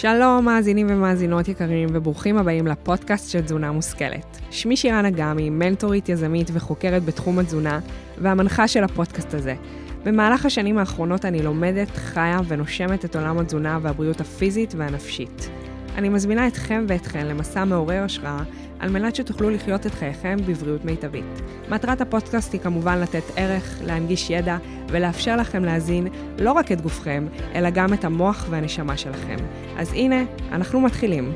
שלום מאזינים ומאזינות יקרים וברוכים הבאים לפודקאסט של תזונה מושכלת. שמי שירן אגמי, מנטורית יזמית וחוקרת בתחום התזונה והמנחה של הפודקאסט הזה. במהלך השנים האחרונות אני לומדת, חיה ונושמת את עולם התזונה והבריאות הפיזית והנפשית. אני מזמינה אתכם ואתכן למסע מעורר השראה על מנת שתוכלו לחיות את חייכם בבריאות מיטבית. מטרת הפודקאסט היא כמובן לתת ערך, להנגיש ידע ולאפשר לכם להזין לא רק את גופכם, אלא גם את המוח והנשמה שלכם. אז הנה, אנחנו מתחילים.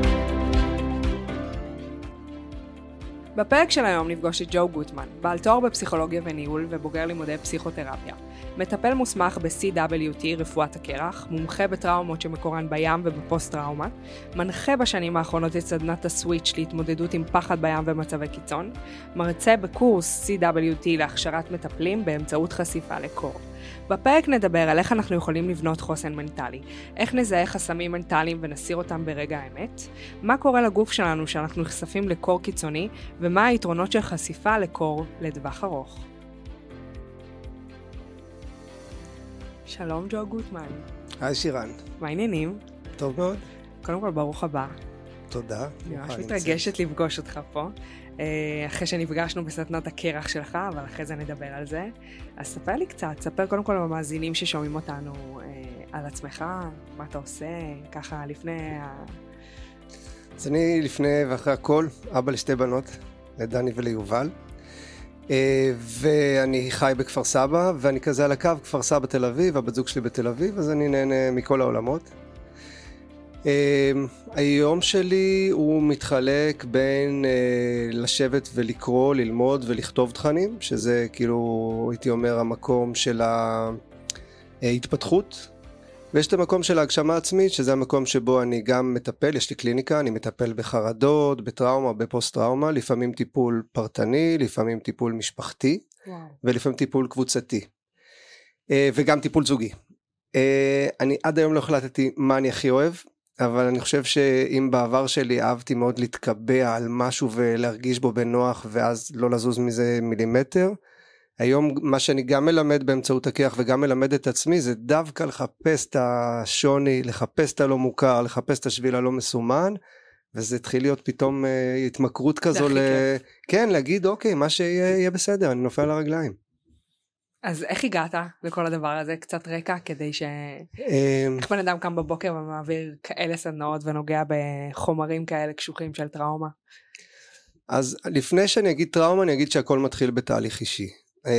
בפרק של היום נפגוש את ג'ו גוטמן, בעל תואר בפסיכולוגיה וניהול ובוגר לימודי פסיכותרפיה. מטפל מוסמך ב-CWT רפואת הקרח, מומחה בטראומות שמקורן בים ובפוסט-טראומה, מנחה בשנים האחרונות את סדנת הסוויץ' להתמודדות עם פחד בים ומצבי קיצון, מרצה בקורס CWT להכשרת מטפלים באמצעות חשיפה לקור. בפרק נדבר על איך אנחנו יכולים לבנות חוסן מנטלי, איך נזהה חסמים מנטליים ונסיר אותם ברגע האמת, מה קורה לגוף שלנו שאנחנו נחשפים לקור קיצוני, ומה היתרונות של חשיפה לקור לטווח ארוך. שלום ג'ו גוטמן. היי שירן. מה העניינים? טוב מאוד. קודם כל ברוך הבא. תודה. אני ממש מתרגשת לפגוש אותך פה. אחרי שנפגשנו בסדנת הקרח שלך, אבל אחרי זה נדבר על זה. אז ספר לי קצת, ספר קודם כל למאזינים ששומעים אותנו על עצמך, מה אתה עושה, ככה לפני אז אני לפני ואחרי הכל, אבא לשתי בנות, לדני וליובל. ואני חי בכפר סבא, ואני כזה על הקו, כפר סבא תל אביב, הבת זוג שלי בתל אביב, אז אני נהנה מכל העולמות. היום שלי הוא מתחלק בין לשבת ולקרוא, ללמוד ולכתוב תכנים, שזה כאילו הייתי אומר המקום של ההתפתחות, ויש את המקום של ההגשמה עצמית, שזה המקום שבו אני גם מטפל, יש לי קליניקה, אני מטפל בחרדות, בטראומה, בפוסט טראומה, לפעמים טיפול פרטני, לפעמים טיפול משפחתי, ולפעמים טיפול קבוצתי, וגם טיפול זוגי. אני עד היום לא החלטתי מה אני הכי אוהב, אבל אני חושב שאם בעבר שלי אהבתי מאוד להתקבע על משהו ולהרגיש בו בנוח ואז לא לזוז מזה מילימטר, היום מה שאני גם מלמד באמצעות הכיח וגם מלמד את עצמי זה דווקא לחפש את השוני, לחפש את הלא מוכר, לחפש את השביל הלא מסומן, וזה התחיל להיות פתאום התמכרות כזו, כן, להגיד אוקיי, מה שיהיה בסדר, אני נופל על הרגליים. אז איך הגעת לכל הדבר הזה? קצת רקע כדי איך בן אדם קם בבוקר ומעביר כאלה סדנאות ונוגע בחומרים כאלה קשוחים של טראומה? אז לפני שאני אגיד טראומה, אני אגיד שהכל מתחיל בתהליך אישי.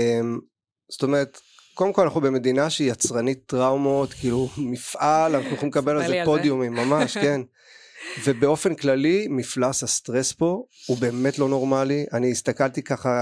זאת אומרת, קודם כל אנחנו במדינה שהיא יצרנית טראומות, כאילו מפעל, אנחנו יכולים לקבל על זה פודיומים, ממש, כן. ובאופן כללי, מפלס הסטרס פה הוא באמת לא נורמלי. אני הסתכלתי ככה,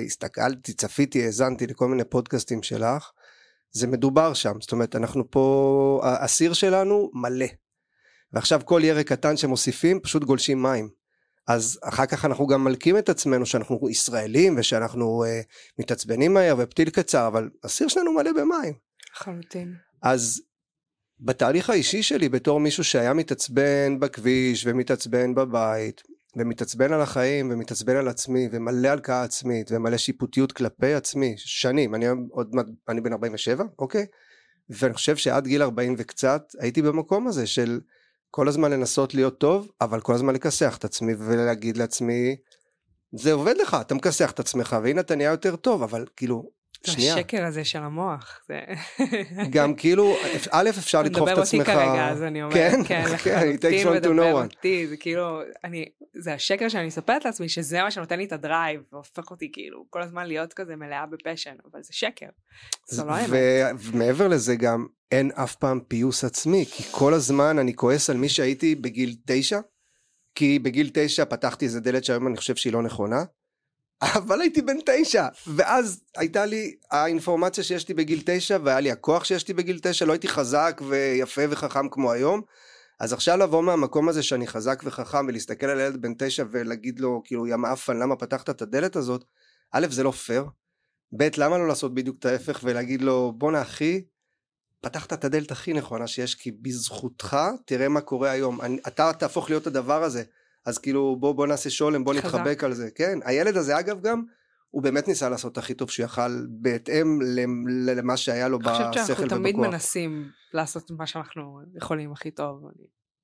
צפיתי, האזנתי לכל מיני פודקאסטים שלך, זה מדובר שם, זאת אומרת, אנחנו פה, הסיר שלנו מלא, ועכשיו כל ירק קטן שמוסיפים, פשוט גולשים מים, אז אחר כך אנחנו גם מלקים את עצמנו, שאנחנו ישראלים, ושאנחנו מתעצבנים מהר, ופתיל קצר, אבל הסיר שלנו מלא במים. חלוטין. אז בתהליך האישי שלי, בתור מישהו שהיה מתעצבן בכביש, ומתעצבן בבית, ומתעצבן על החיים, ומתעצבן על עצמי, ומלא הלקאה עצמית, ומלא שיפוטיות כלפי עצמי, שנים, אני בן 47, אוקיי? ואני חושב שעד גיל 40 וקצת, הייתי במקום הזה של כל הזמן לנסות להיות טוב, אבל כל הזמן לקסח את עצמי, ולהגיד לעצמי, זה עובד לך, אתה מקסח את עצמך, והנה אתה נהיה יותר טוב, אבל כאילו, שנייה. השקר הזה של המוח. גם כאילו, א' אפשר לדחוף את עצמך. מדבר אותי כרגע, אז אני אומרת, כן, לחלוטין מדבר אותי, זה כאילו, זה השקר שאני מספרת לעצמי, שזה מה שנותן לי את הדרייב, והופך אותי כאילו, כל הזמן להיות כזה מלאה בפשן, אבל זה שקר. זה לא האמת. ומעבר לזה גם, אין אף פעם פיוס עצמי, כי כל הזמן אני כועס על מי שהייתי בגיל 9, כי בגיל 9 פתחתי איזה דלת שהיום אני חושב שהיא לא נכונה, אבל הייתי בן 9, ואז הייתה לי האינפורמציה שיש לי בגיל 9, והיה לי הכוח שיש לי בגיל 9, לא הייתי חזק ויפה וחכם כמו היום, אז עכשיו לבוא מהמקום הזה שאני חזק וחכם, ולהסתכל על ילד בן 9 ולהגיד לו, כאילו, יא מאפן, למה פתחת את הדלת הזאת? א', זה לא פייר, ב', למה לא לעשות בדיוק את ההפך, ולהגיד לו, בוא אחי, פתחת את הדלת הכי נכונה שיש, כי בזכותך, תראה מה קורה היום, אתה תהפוך להיות הדבר הזה, אז כאילו בוא נעשה שולם, בוא נתחבק על זה, כן, הילד הזה אגב גם, הוא באמת ניסה לעשות הכי טוב שיכל, בהתאם למה שהיה לו בשכל ובכוח. אני חושבת שאנחנו תמיד מנסים לעשות מה שאנחנו יכולים הכי טוב,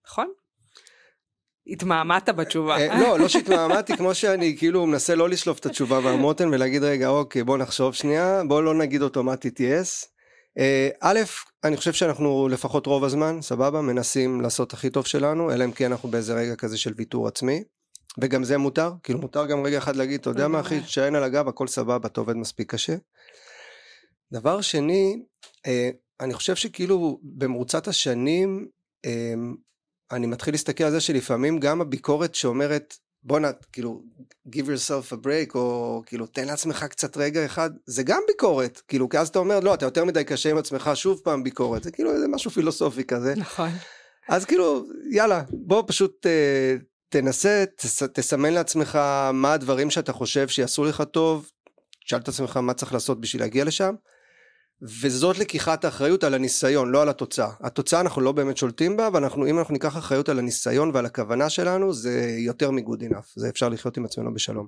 נכון? התמהמת בתשובה. לא שהתמהמתי, כמו שאני כאילו מנסה לא לשלוף את התשובה מהמותן ולהגיד רגע, אוקיי, בוא נחשוב שנייה, בוא לא נגיד אוטומטית yes. א', אני חושב שאנחנו לפחות רוב הזמן, סבבה, מנסים לעשות הכי טוב שלנו, אלא אם כן אנחנו באיזה רגע כזה של ויתור עצמי, וגם זה מותר, כאילו מותר גם רגע אחד להגיד, אתה יודע מה אחי, שאין על הגב, הכל סבבה, אתה עובד מספיק קשה. דבר שני, אני חושב שכאילו במרוצת השנים, אני מתחיל להסתכל על זה שלפעמים גם הביקורת שאומרת, בוא כאילו, give yourself a break, או כאילו, תן לעצמך קצת רגע אחד, זה גם ביקורת, כאילו, כי אז אתה אומר, לא, אתה יותר מדי קשה עם עצמך, שוב פעם ביקורת, זה כאילו, זה משהו פילוסופי כזה. נכון. אז כאילו, יאללה, בוא פשוט תנסה, תסמן לעצמך מה הדברים שאתה חושב שיעשו לך טוב, תשאל את עצמך מה צריך לעשות בשביל להגיע לשם, וזאת לקיחת האחריות על הניסיון, לא על התוצאה. התוצאה אנחנו לא באמת שולטים בה, ואם אנחנו ניקח אחריות על הניסיון ועל הכוונה שלנו, זה יותר מגוד enough, זה אפשר לחיות עם עצמנו בשלום.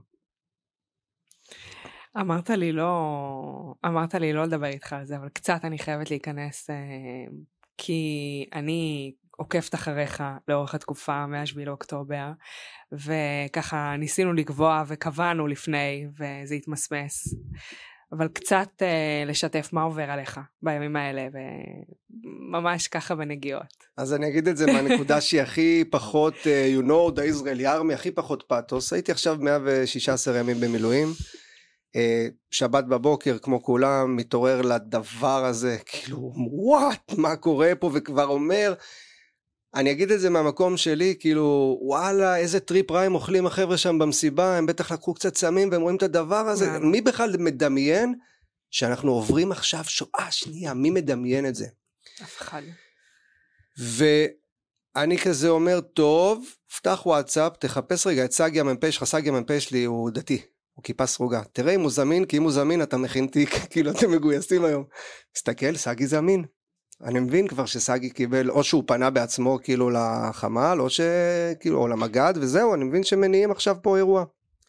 אמרת לי לא לדבר איתך על זה, אבל קצת אני חייבת להיכנס, כי אני עוקבת אחריך לאורך התקופה מ-7 לאוקטובר, וככה ניסינו לקבוע וקבענו לפני, וזה התמסמס. אבל קצת לשתף מה עובר עליך בימים האלה, וממש ככה בנגיעות. אז אני אגיד את זה מהנקודה שהיא הכי פחות, you know, the Israeli army, הכי פחות פאטוס. הייתי עכשיו 116 ימים במילואים, שבת בבוקר כמו כולם, מתעורר לדבר הזה, כאילו, what? מה קורה פה? וכבר אומר, אני אגיד את זה מהמקום שלי, כאילו, וואלה, איזה טריפ רע הם אוכלים החבר'ה שם במסיבה, הם בטח לקחו קצת סמים, והם רואים את הדבר הזה, מי בכלל מדמיין שאנחנו עוברים עכשיו שואה שנייה, מי מדמיין את זה? אף אחד. ואני כזה אומר, טוב, פתח וואטסאפ, תחפש רגע את סגי המ"פ שלך, סגי המ"פ שלי הוא דתי, הוא כיפה סרוגה, תראה אם הוא זמין, כי אם הוא זמין אתה מכין תיק, כאילו אתם מגויסים היום, תסתכל, סגי זמין. אני מבין כבר שסגי קיבל, או שהוא פנה בעצמו כאילו לחמ"ל, או שכאילו, או למגד, וזהו, אני מבין שמניעים עכשיו פה אירוע.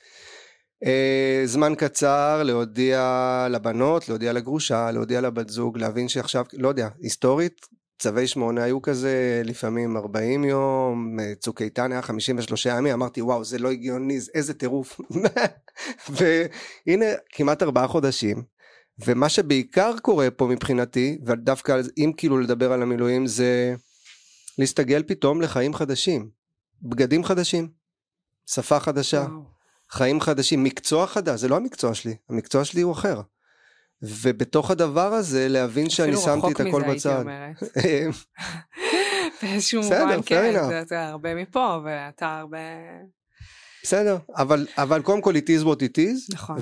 זמן קצר, להודיע לבנות, להודיע לגרושה, להודיע לבת זוג, להבין שעכשיו, לא יודע, היסטורית, צווי 8 היו כזה, לפעמים 40 יום, צוק איתן היה 53 ימים, אמרתי, וואו, זה לא הגיוני, איזה טירוף. והנה, כמעט 4 חודשים, ומה שבעיקר קורה פה מבחינתי, ודווקא אם כאילו לדבר על המילואים, זה להסתגל פתאום לחיים חדשים, בגדים חדשים, שפה חדשה, חיים חדשים, מקצוע חדש, זה לא המקצוע שלי, המקצוע שלי הוא אחר. ובתוך הדבר הזה, להבין שאני שמתי את הכל בצד. באיזשהו מובן, כן, זה הרבה מפה, ואתה הרבה... בסדר, אבל קודם כל it is what it is, נכון.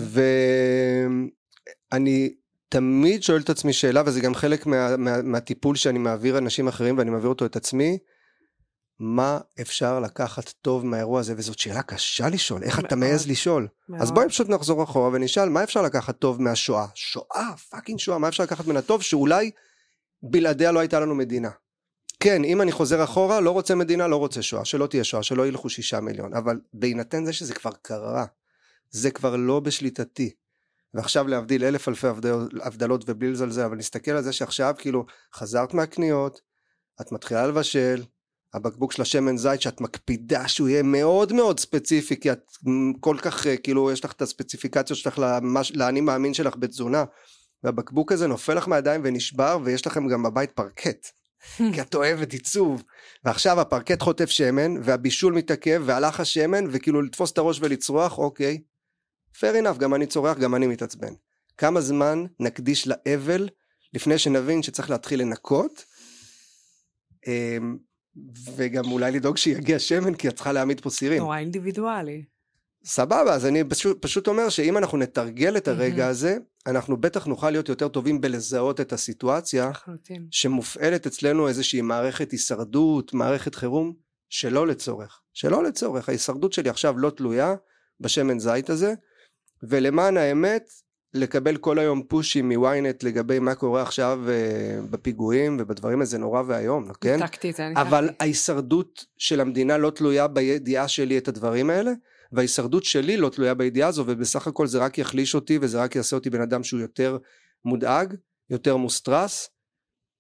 אני תמיד שואל את עצמי שאלה, וזה גם חלק מהטיפול שאני מעביר אנשים אחרים, ואני מעביר אותו את עצמי, מה אפשר לקחת טוב מהאירוע הזה, וזאת שאלה קשה לשאול, איך אתה מעז לשאול? אז בואי פשוט נחזור אחורה ונשאל, מה אפשר לקחת טוב מהשואה? שואה, פאקינג שואה, מה אפשר לקחת מן הטוב, שאולי בלעדיה לא הייתה לנו מדינה. כן, אם אני חוזר אחורה, לא רוצה מדינה, לא רוצה שואה, שלא תהיה שואה, שלא ילכו 6 מיליון, אבל בהינתן זה שזה כבר קרה, זה כבר לא בשליטתי. ועכשיו להבדיל 1000 אלפי הבדלות ובלי לזלזל, אבל נסתכל על זה שעכשיו כאילו חזרת מהקניות, את מתחילה לבשל, הבקבוק של השמן זית שאת מקפידה שהוא יהיה מאוד מאוד ספציפי, כי את כל כך כאילו יש לך את הספציפיקציות שלך לאני מאמין שלך בתזונה, והבקבוק הזה נופל לך מהידיים ונשבר, ויש לכם גם בבית פרקט, כי את אוהבת עיצוב, ועכשיו הפרקט חוטף שמן, והבישול מתעכב, והלך השמן, וכאילו לתפוס את הראש ולצרוח, אוקיי, fair enough, גם אני צורח, גם אני מתעצבן. כמה זמן נקדיש לאבל, לפני שנבין שצריך להתחיל לנקות, וגם אולי לדאוג שיגיע שמן, כי את צריכה להעמיד פה סירים. נורא אינדיבידואלי. סבבה, אז אני פשוט אומר, שאם אנחנו נתרגל את הרגע הזה, אנחנו בטח נוכל להיות יותר טובים בלזהות את הסיטואציה, שמופעלת אצלנו איזושהי מערכת הישרדות, מערכת חירום, שלא לצורך. ההישרדות שלי עכשיו לא תלויה בשמן זית הזה, ולמען האמת, לקבל כל היום פושים מוויינט לגבי מה קורה עכשיו בפיגועים ובדברים הזה נורא והיום, כן? אבל ההישרדות של המדינה לא תלויה בידיעה שלי את הדברים האלה, וההישרדות שלי לא תלויה בידיעה הזו, ובסך הכל זה רק יחליש אותי, וזה רק יעשה אותי בן אדם שהוא יותר מודאג, יותר מוסטרס,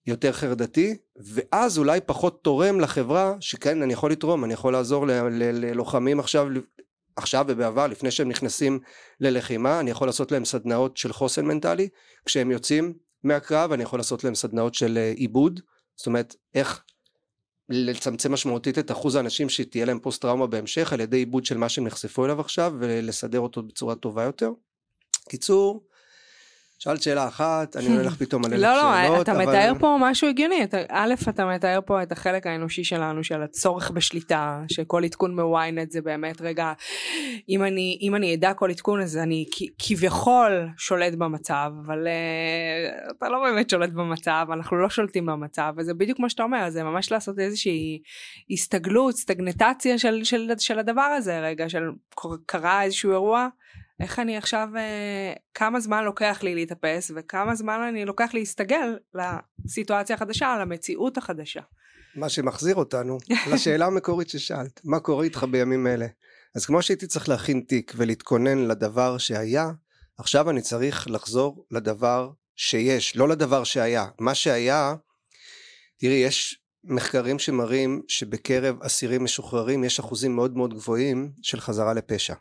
יותר חרדתי, ואז אולי פחות תורם לחברה, שכן אני יכול לתרום, אני יכול לעזור ללוחמים עכשיו ובעבר, לפני שהם נכנסים ללחימה, אני יכול לעשות להם סדנאות של חוסן מנטלי, כשהם יוצאים מהקרב, אני יכול לעשות להם סדנאות של עיבוד, זאת אומרת, איך לצמצם משמעותית את אחוז האנשים שתהיה להם פוסט טראומה בהמשך, על ידי עיבוד של מה שהם נחשפו אליו עכשיו, ולסדר אותו בצורה טובה יותר. קיצור, שאלת שאלה אחת, אני הולך פתאום על 1,000 שאלות. לא, אתה מתאר פה משהו הגיוני, א', אתה מתאר פה את החלק האנושי שלנו, של הצורך בשליטה, שכל עדכון מוויינט זה באמת רגע, אם אני אדע כל עדכון, אז אני כביכול שולט במצב, אבל אתה לא באמת שולט במצב, אנחנו לא שולטים במצב, וזה בדיוק מה שאתה אומר, זה ממש לעשות איזושהי הסתגלות, סטגנטציה של הדבר הזה, רגע, של קרה איזשהו אירוע, איך אני עכשיו, כמה זמן לוקח לי להתאפס, וכמה זמן אני לוקח להסתגל לסיטואציה החדשה, למציאות החדשה. מה שמחזיר אותנו לשאלה המקורית ששאלת, מה קורה איתך בימים אלה? אז כמו שהייתי צריך להכין תיק ולהתכונן לדבר שהיה, עכשיו אני צריך לחזור לדבר שיש, לא לדבר שהיה. מה שהיה, תראי, יש מחקרים שמראים שבקרב אסירים משוחררים יש אחוזים מאוד מאוד גבוהים של חזרה לפשע.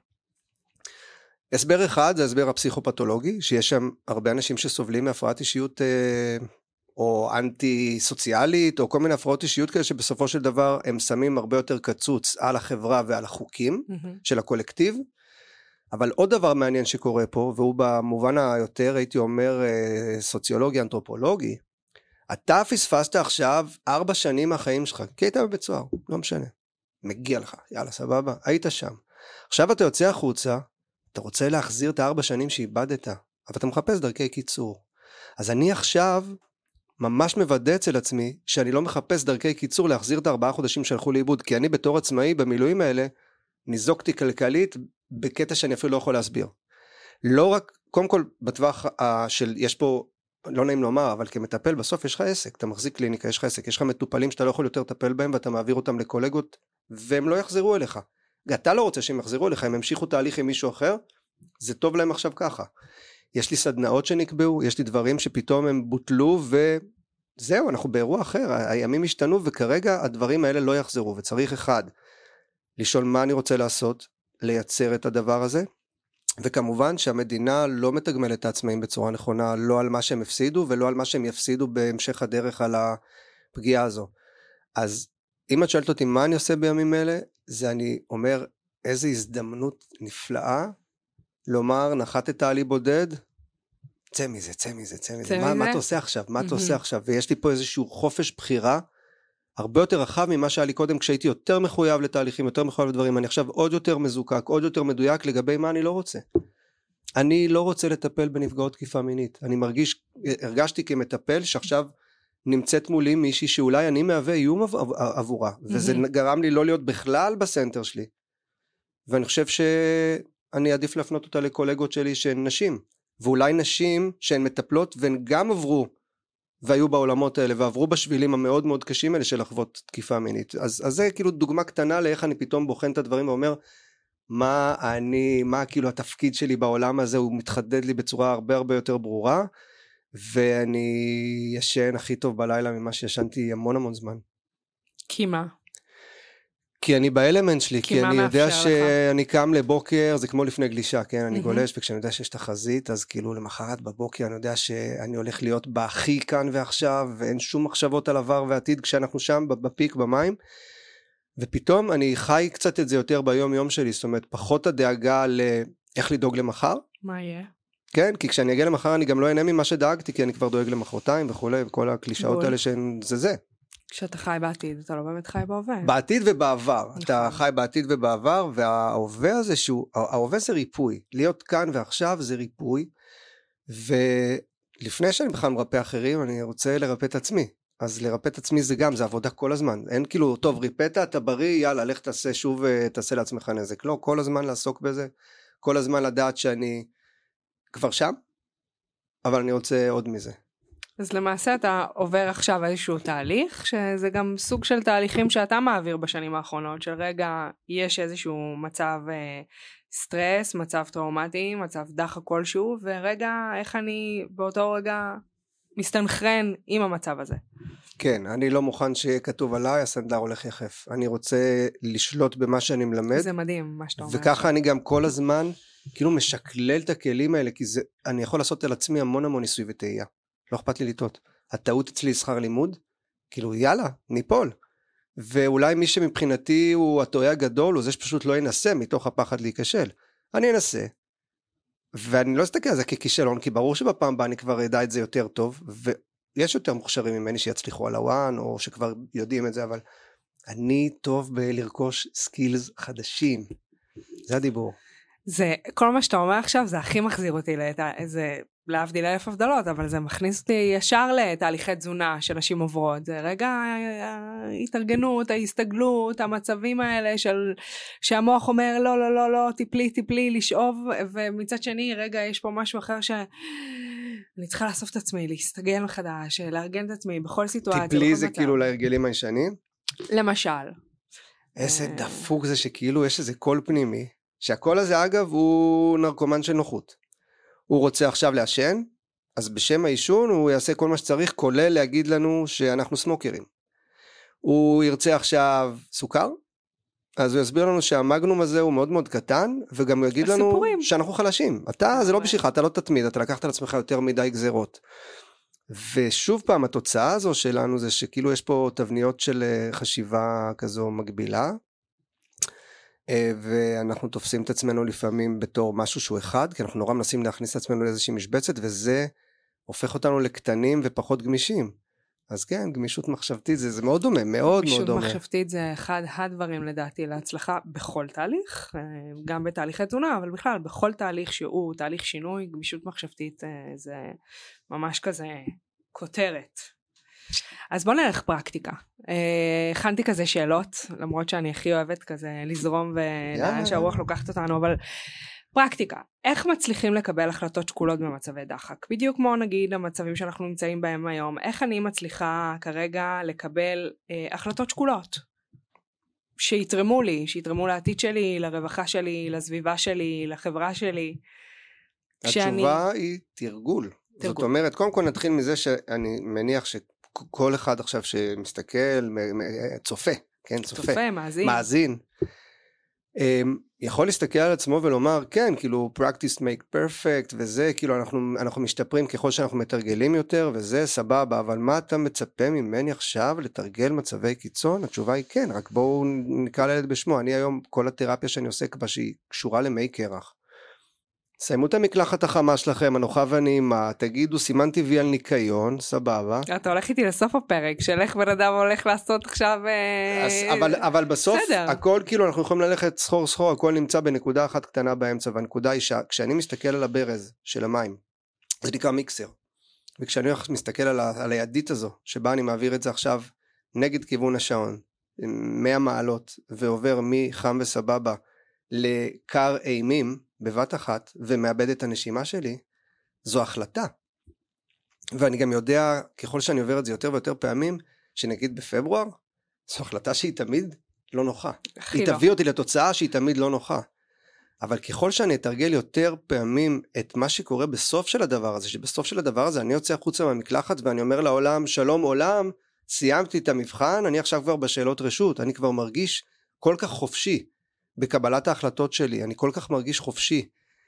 הסבר אחד זה הסבר הפסיכופתולוגי, שיש שם הרבה אנשים שסובלים מהפרעת אישיות או אנטי סוציאלית, או כל מיני הפרעות אישיות כאלה שבסופו של דבר הם שמים הרבה יותר קצוץ על החברה ועל החוקים של הקולקטיב. אבל עוד דבר מעניין שקורה פה, והוא במובן היותר הייתי אומר סוציולוגי אנתרופולוגי, אתה פספסת עכשיו 4 שנים מהחיים שלך, כי היית בבית סוהר, לא משנה, מגיע לך, יאללה סבבה, היית שם. עכשיו אתה יוצא החוצה, אתה רוצה להחזיר את 4 שנים שאיבדת, אבל אתה מחפש דרכי קיצור. אז אני עכשיו ממש מוודא אצל עצמי, שאני לא מחפש דרכי קיצור להחזיר את 4 חודשים שהלכו לאיבוד, כי אני בתור עצמאי במילואים האלה, ניזוקתי כלכלית בקטע שאני אפילו לא יכול להסביר. לא רק, קודם כל בטווח של, יש פה, לא נעים לומר, אבל כמטפל בסוף יש לך עסק, אתה מחזיק קליניקה, יש לך עסק, יש לך מטופלים שאתה לא יכול יותר לטפל בהם, ואתה מעביר אותם לקולגות, והם לא יחזרו אליך. אתה לא רוצה שהם יחזרו אליך, הם המשיכו תהליך עם מישהו אחר, זה טוב להם עכשיו ככה. יש לי סדנאות שנקבעו, יש לי דברים שפתאום הם בוטלו, וזהו, אנחנו באירוע אחר, הימים השתנו, וכרגע הדברים האלה לא יחזרו, וצריך אחד, לשאול מה אני רוצה לעשות, לייצר את הדבר הזה, וכמובן שהמדינה לא מתגמלת את העצמאים בצורה נכונה, לא על מה שהם הפסידו, ולא על מה שהם יפסידו בהמשך הדרך על הפגיעה הזו. אז אם את שואלת אותי מה אני עושה בימים אלה, זה אני אומר, איזו הזדמנות נפלאה, לומר, נחתת עלי בודד, צא מזה, צא מזה, צא מזה, מה אתה עושה עכשיו, מה אתה עושה עכשיו, ויש לי פה איזשהו חופש בחירה, הרבה יותר רחב ממה שהיה לי קודם, כשהייתי יותר מחויב לתהליכים, יותר מחויב לדברים, אני עכשיו עוד יותר מזוקק, עוד יותר מדויק לגבי מה אני לא רוצה. אני לא רוצה לטפל בנפגעות תקיפה מינית, אני הרגשתי כמטפל שעכשיו נמצאת מולי מישהי שאולי אני מהווה איום עבורה, וזה גרם לי לא להיות בכלל בסנטר שלי, ואני חושב שאני עדיף להפנות אותה לקולגות שלי שהן נשים, ואולי נשים שהן מטפלות והן גם עברו, והיו בעולמות האלה, ועברו בשבילים המאוד מאוד קשים האלה של לחוות תקיפה מינית. אז זה כאילו דוגמה קטנה לאיך אני פתאום בוחן את הדברים ואומר, מה כאילו התפקיד שלי בעולם הזה, הוא מתחדד לי בצורה הרבה הרבה יותר ברורה, ואני ישן הכי טוב בלילה ממה שישנתי המון המון זמן. כי מה? כי אני באלמנט שלי, כי אני יודע שאני קם לבוקר, זה כמו לפני גלישה, כן, אני גולש, וכשאני יודע שיש תחזית, אז כאילו למחרת בבוקר, אני יודע שאני הולך להיות בהכי כאן ועכשיו, ואין שום מחשבות על עבר ועתיד, כשאנחנו שם בפיק במים, ופתאום אני חי קצת את זה יותר ביום יום שלי, זאת אומרת, פחות הדאגה לאיך לדאוג למחר. מה יהיה? כן, כי כשאני אגיע למחר, אני גם לא אהנה ממה שדאגתי, כי אני כבר דואג למחרתיים וכולי, וכל הקלישאות האלה שזה. כשאתה חי בעתיד, אתה לא באמת חי בהווה. בעתיד ובעבר, אתה חי בעתיד ובעבר, וההווה הזה ההווה זה ריפוי, להיות כאן ועכשיו זה ריפוי, ולפני שאני בכלל מרפא אחרים, אני רוצה לרפא את עצמי, אז לרפא את עצמי זה גם, זה עבודה כל הזמן, אין כאילו, טוב ריפאת, אתה בריא, יאללה, לך תעשה שוב, תעשה לעצמך נזק, לא, כל הזמן לעסוק בזה, כל הזמן לדעת שאני כבר שם, אבל אני רוצה עוד מזה. אז למעשה אתה עובר עכשיו איזשהו תהליך, שזה גם סוג של תהליכים שאתה מעביר בשנים האחרונות, של רגע יש איזשהו מצב סטרס, מצב טראומטי, מצב דחק כלשהו, ורגע איך אני באותו רגע מסתנכרן עם המצב הזה. כן, אני לא מוכן שיהיה כתוב עליי, הסנדלר הולך יחף. אני רוצה לשלוט במה שאני מלמד. זה מדהים, מה שאתה אומר. וככה אני גם כל הזמן, כאילו משקלל את הכלים האלה, כי אני יכול לעשות על עצמי המון ניסוי וטעייה. לא אכפת לי לטעות. הטעות אצלי שכר לימוד, כאילו יאללה, ניפול. ואולי מי שמבחינתי הוא הטועה הגדול, הוא זה שפשוט לא ינסה מתוך הפחד להיכשל. אני אנסה, ואני לא אסתכל על זה ככישלון, כי ברור שבפעם הבאה אני כבר אדע את זה יותר טוב, ויש יותר מוכשרים ממני שיצליחו על הוואן, או שכבר יודעים את זה, אבל אני טוב בלרכוש סקילס חדשים. זה הדיבור. זה, כל מה שאתה אומר עכשיו, זה הכי מחזיר אותי לאיזה, להבדיל 1,000 הבדלות, אבל זה מכניס אותי ישר לתהליכי תזונה שנשים עוברות. זה רגע ההתארגנות, ההסתגלות, המצבים האלה שהמוח אומר לא, לא, לא, לא, טיפלי, לשאוב, ומצד שני, רגע, יש פה משהו אחר שאני צריכה לאסוף את עצמי, להסתגל מחדש, לארגן את עצמי בכל סיטואציה. טיפלי זה כאילו להרגלים הישנים? למשל. איזה דפוק זה שכאילו יש איזה קול פנימי, שהקול הזה אגב הוא נרקומן של נוחות. הוא רוצה עכשיו לעשן, אז בשם העישון הוא יעשה כל מה שצריך, כולל להגיד לנו שאנחנו סמוקרים. הוא ירצה עכשיו סוכר, אז הוא יסביר לנו שהמגנום הזה הוא מאוד מאוד קטן, וגם הוא יגיד לנו שאנחנו חלשים. זה לא בשבילך, אתה לא תתמיד, אתה לקחת על עצמך יותר מדי גזרות. ושוב פעם, התוצאה הזו שלנו זה שכאילו יש פה תבניות של חשיבה כזו מגבילה, ואנחנו תופסים את עצמנו לפעמים בתור משהו שהוא אחד, כי אנחנו נורא מנסים להכניס את עצמנו לאיזושהי משבצת, וזה הופך אותנו לקטנים ופחות גמישים. אז כן, גמישות מחשבתית זה מאוד דומה, מאוד מאוד דומה. גמישות מחשבתית זה אחד הדברים לדעתי להצלחה בכל תהליך, גם בתהליכי תזונה, אבל בכלל בכל תהליך שהוא תהליך שינוי, גמישות מחשבתית זה ממש כזה כותרת. אז בוא נלך פרקטיקה. הכנתי כזה שאלות, למרות שאני הכי אוהבת כזה לזרום ולאן שהרוח לוקחת אותנו, אבל פרקטיקה. איך מצליחים לקבל החלטות שקולות במצבי דחק? בדיוק כמו נגיד המצבים שאנחנו נמצאים בהם היום. איך אני מצליחה כרגע לקבל החלטות שקולות? שיתרמו לי, שיתרמו לעתיד שלי, לרווחה שלי, לסביבה שלי, לחברה שלי. התשובה היא תרגול. זאת אומרת, קודם כל נתחיל מזה שאני מניח כל אחד עכשיו שמסתכל, צופה, כן, צופה, מאזין, יכול להסתכל על עצמו ולומר, כן, כאילו, practice make perfect, וזה, כאילו, אנחנו משתפרים ככל שאנחנו מתרגלים יותר, וזה סבבה, אבל מה אתה מצפה ממני עכשיו לתרגל מצבי קיצון? התשובה היא כן, רק בואו נקרא לילד בשמו, אני היום, כל התרפיה שאני עוסק בה, שהיא קשורה למי קרח, סיימו את המקלחת החמה שלכם, הנוחה והנעימה, תגידו סימן טבעי על ניקיון, סבבה. אתה הולך איתי לסוף הפרק, שלך בן אדם הולך לעשות עכשיו... אבל בסוף, הכל כאילו אנחנו יכולים ללכת סחור, הכל נמצא בנקודה אחת קטנה באמצע, והנקודה היא כשאני מסתכל על הברז של המים, זה נקרא מיקסר, וכשאני מסתכל על הידית הזו, שבה אני מעביר את זה עכשיו נגד כיוון השעון, 100 מעלות, ועובר מחם וסבבה לקר אימים, בבת אחת, ומאבד את הנשימה שלי, זו החלטה. ואני גם יודע, ככל שאני עובר את זה יותר ויותר פעמים, שנגיד בפברואר, זו החלטה שהיא תמיד לא נוחה. היא תביא אותי לתוצאה שהיא תמיד לא נוחה. אבל ככל שאני אתרגל יותר פעמים את מה שקורה בסוף של הדבר הזה, שבסוף של הדבר הזה אני יוצא החוצה מהמקלחת, ואני אומר לעולם, שלום עולם, סיימתי את המבחן, אני עכשיו כבר בשאלות רשות, אני כבר מרגיש כל כך חופשי, בקבלת ההחלטות שלי, אני כל כך מרגיש חופשי,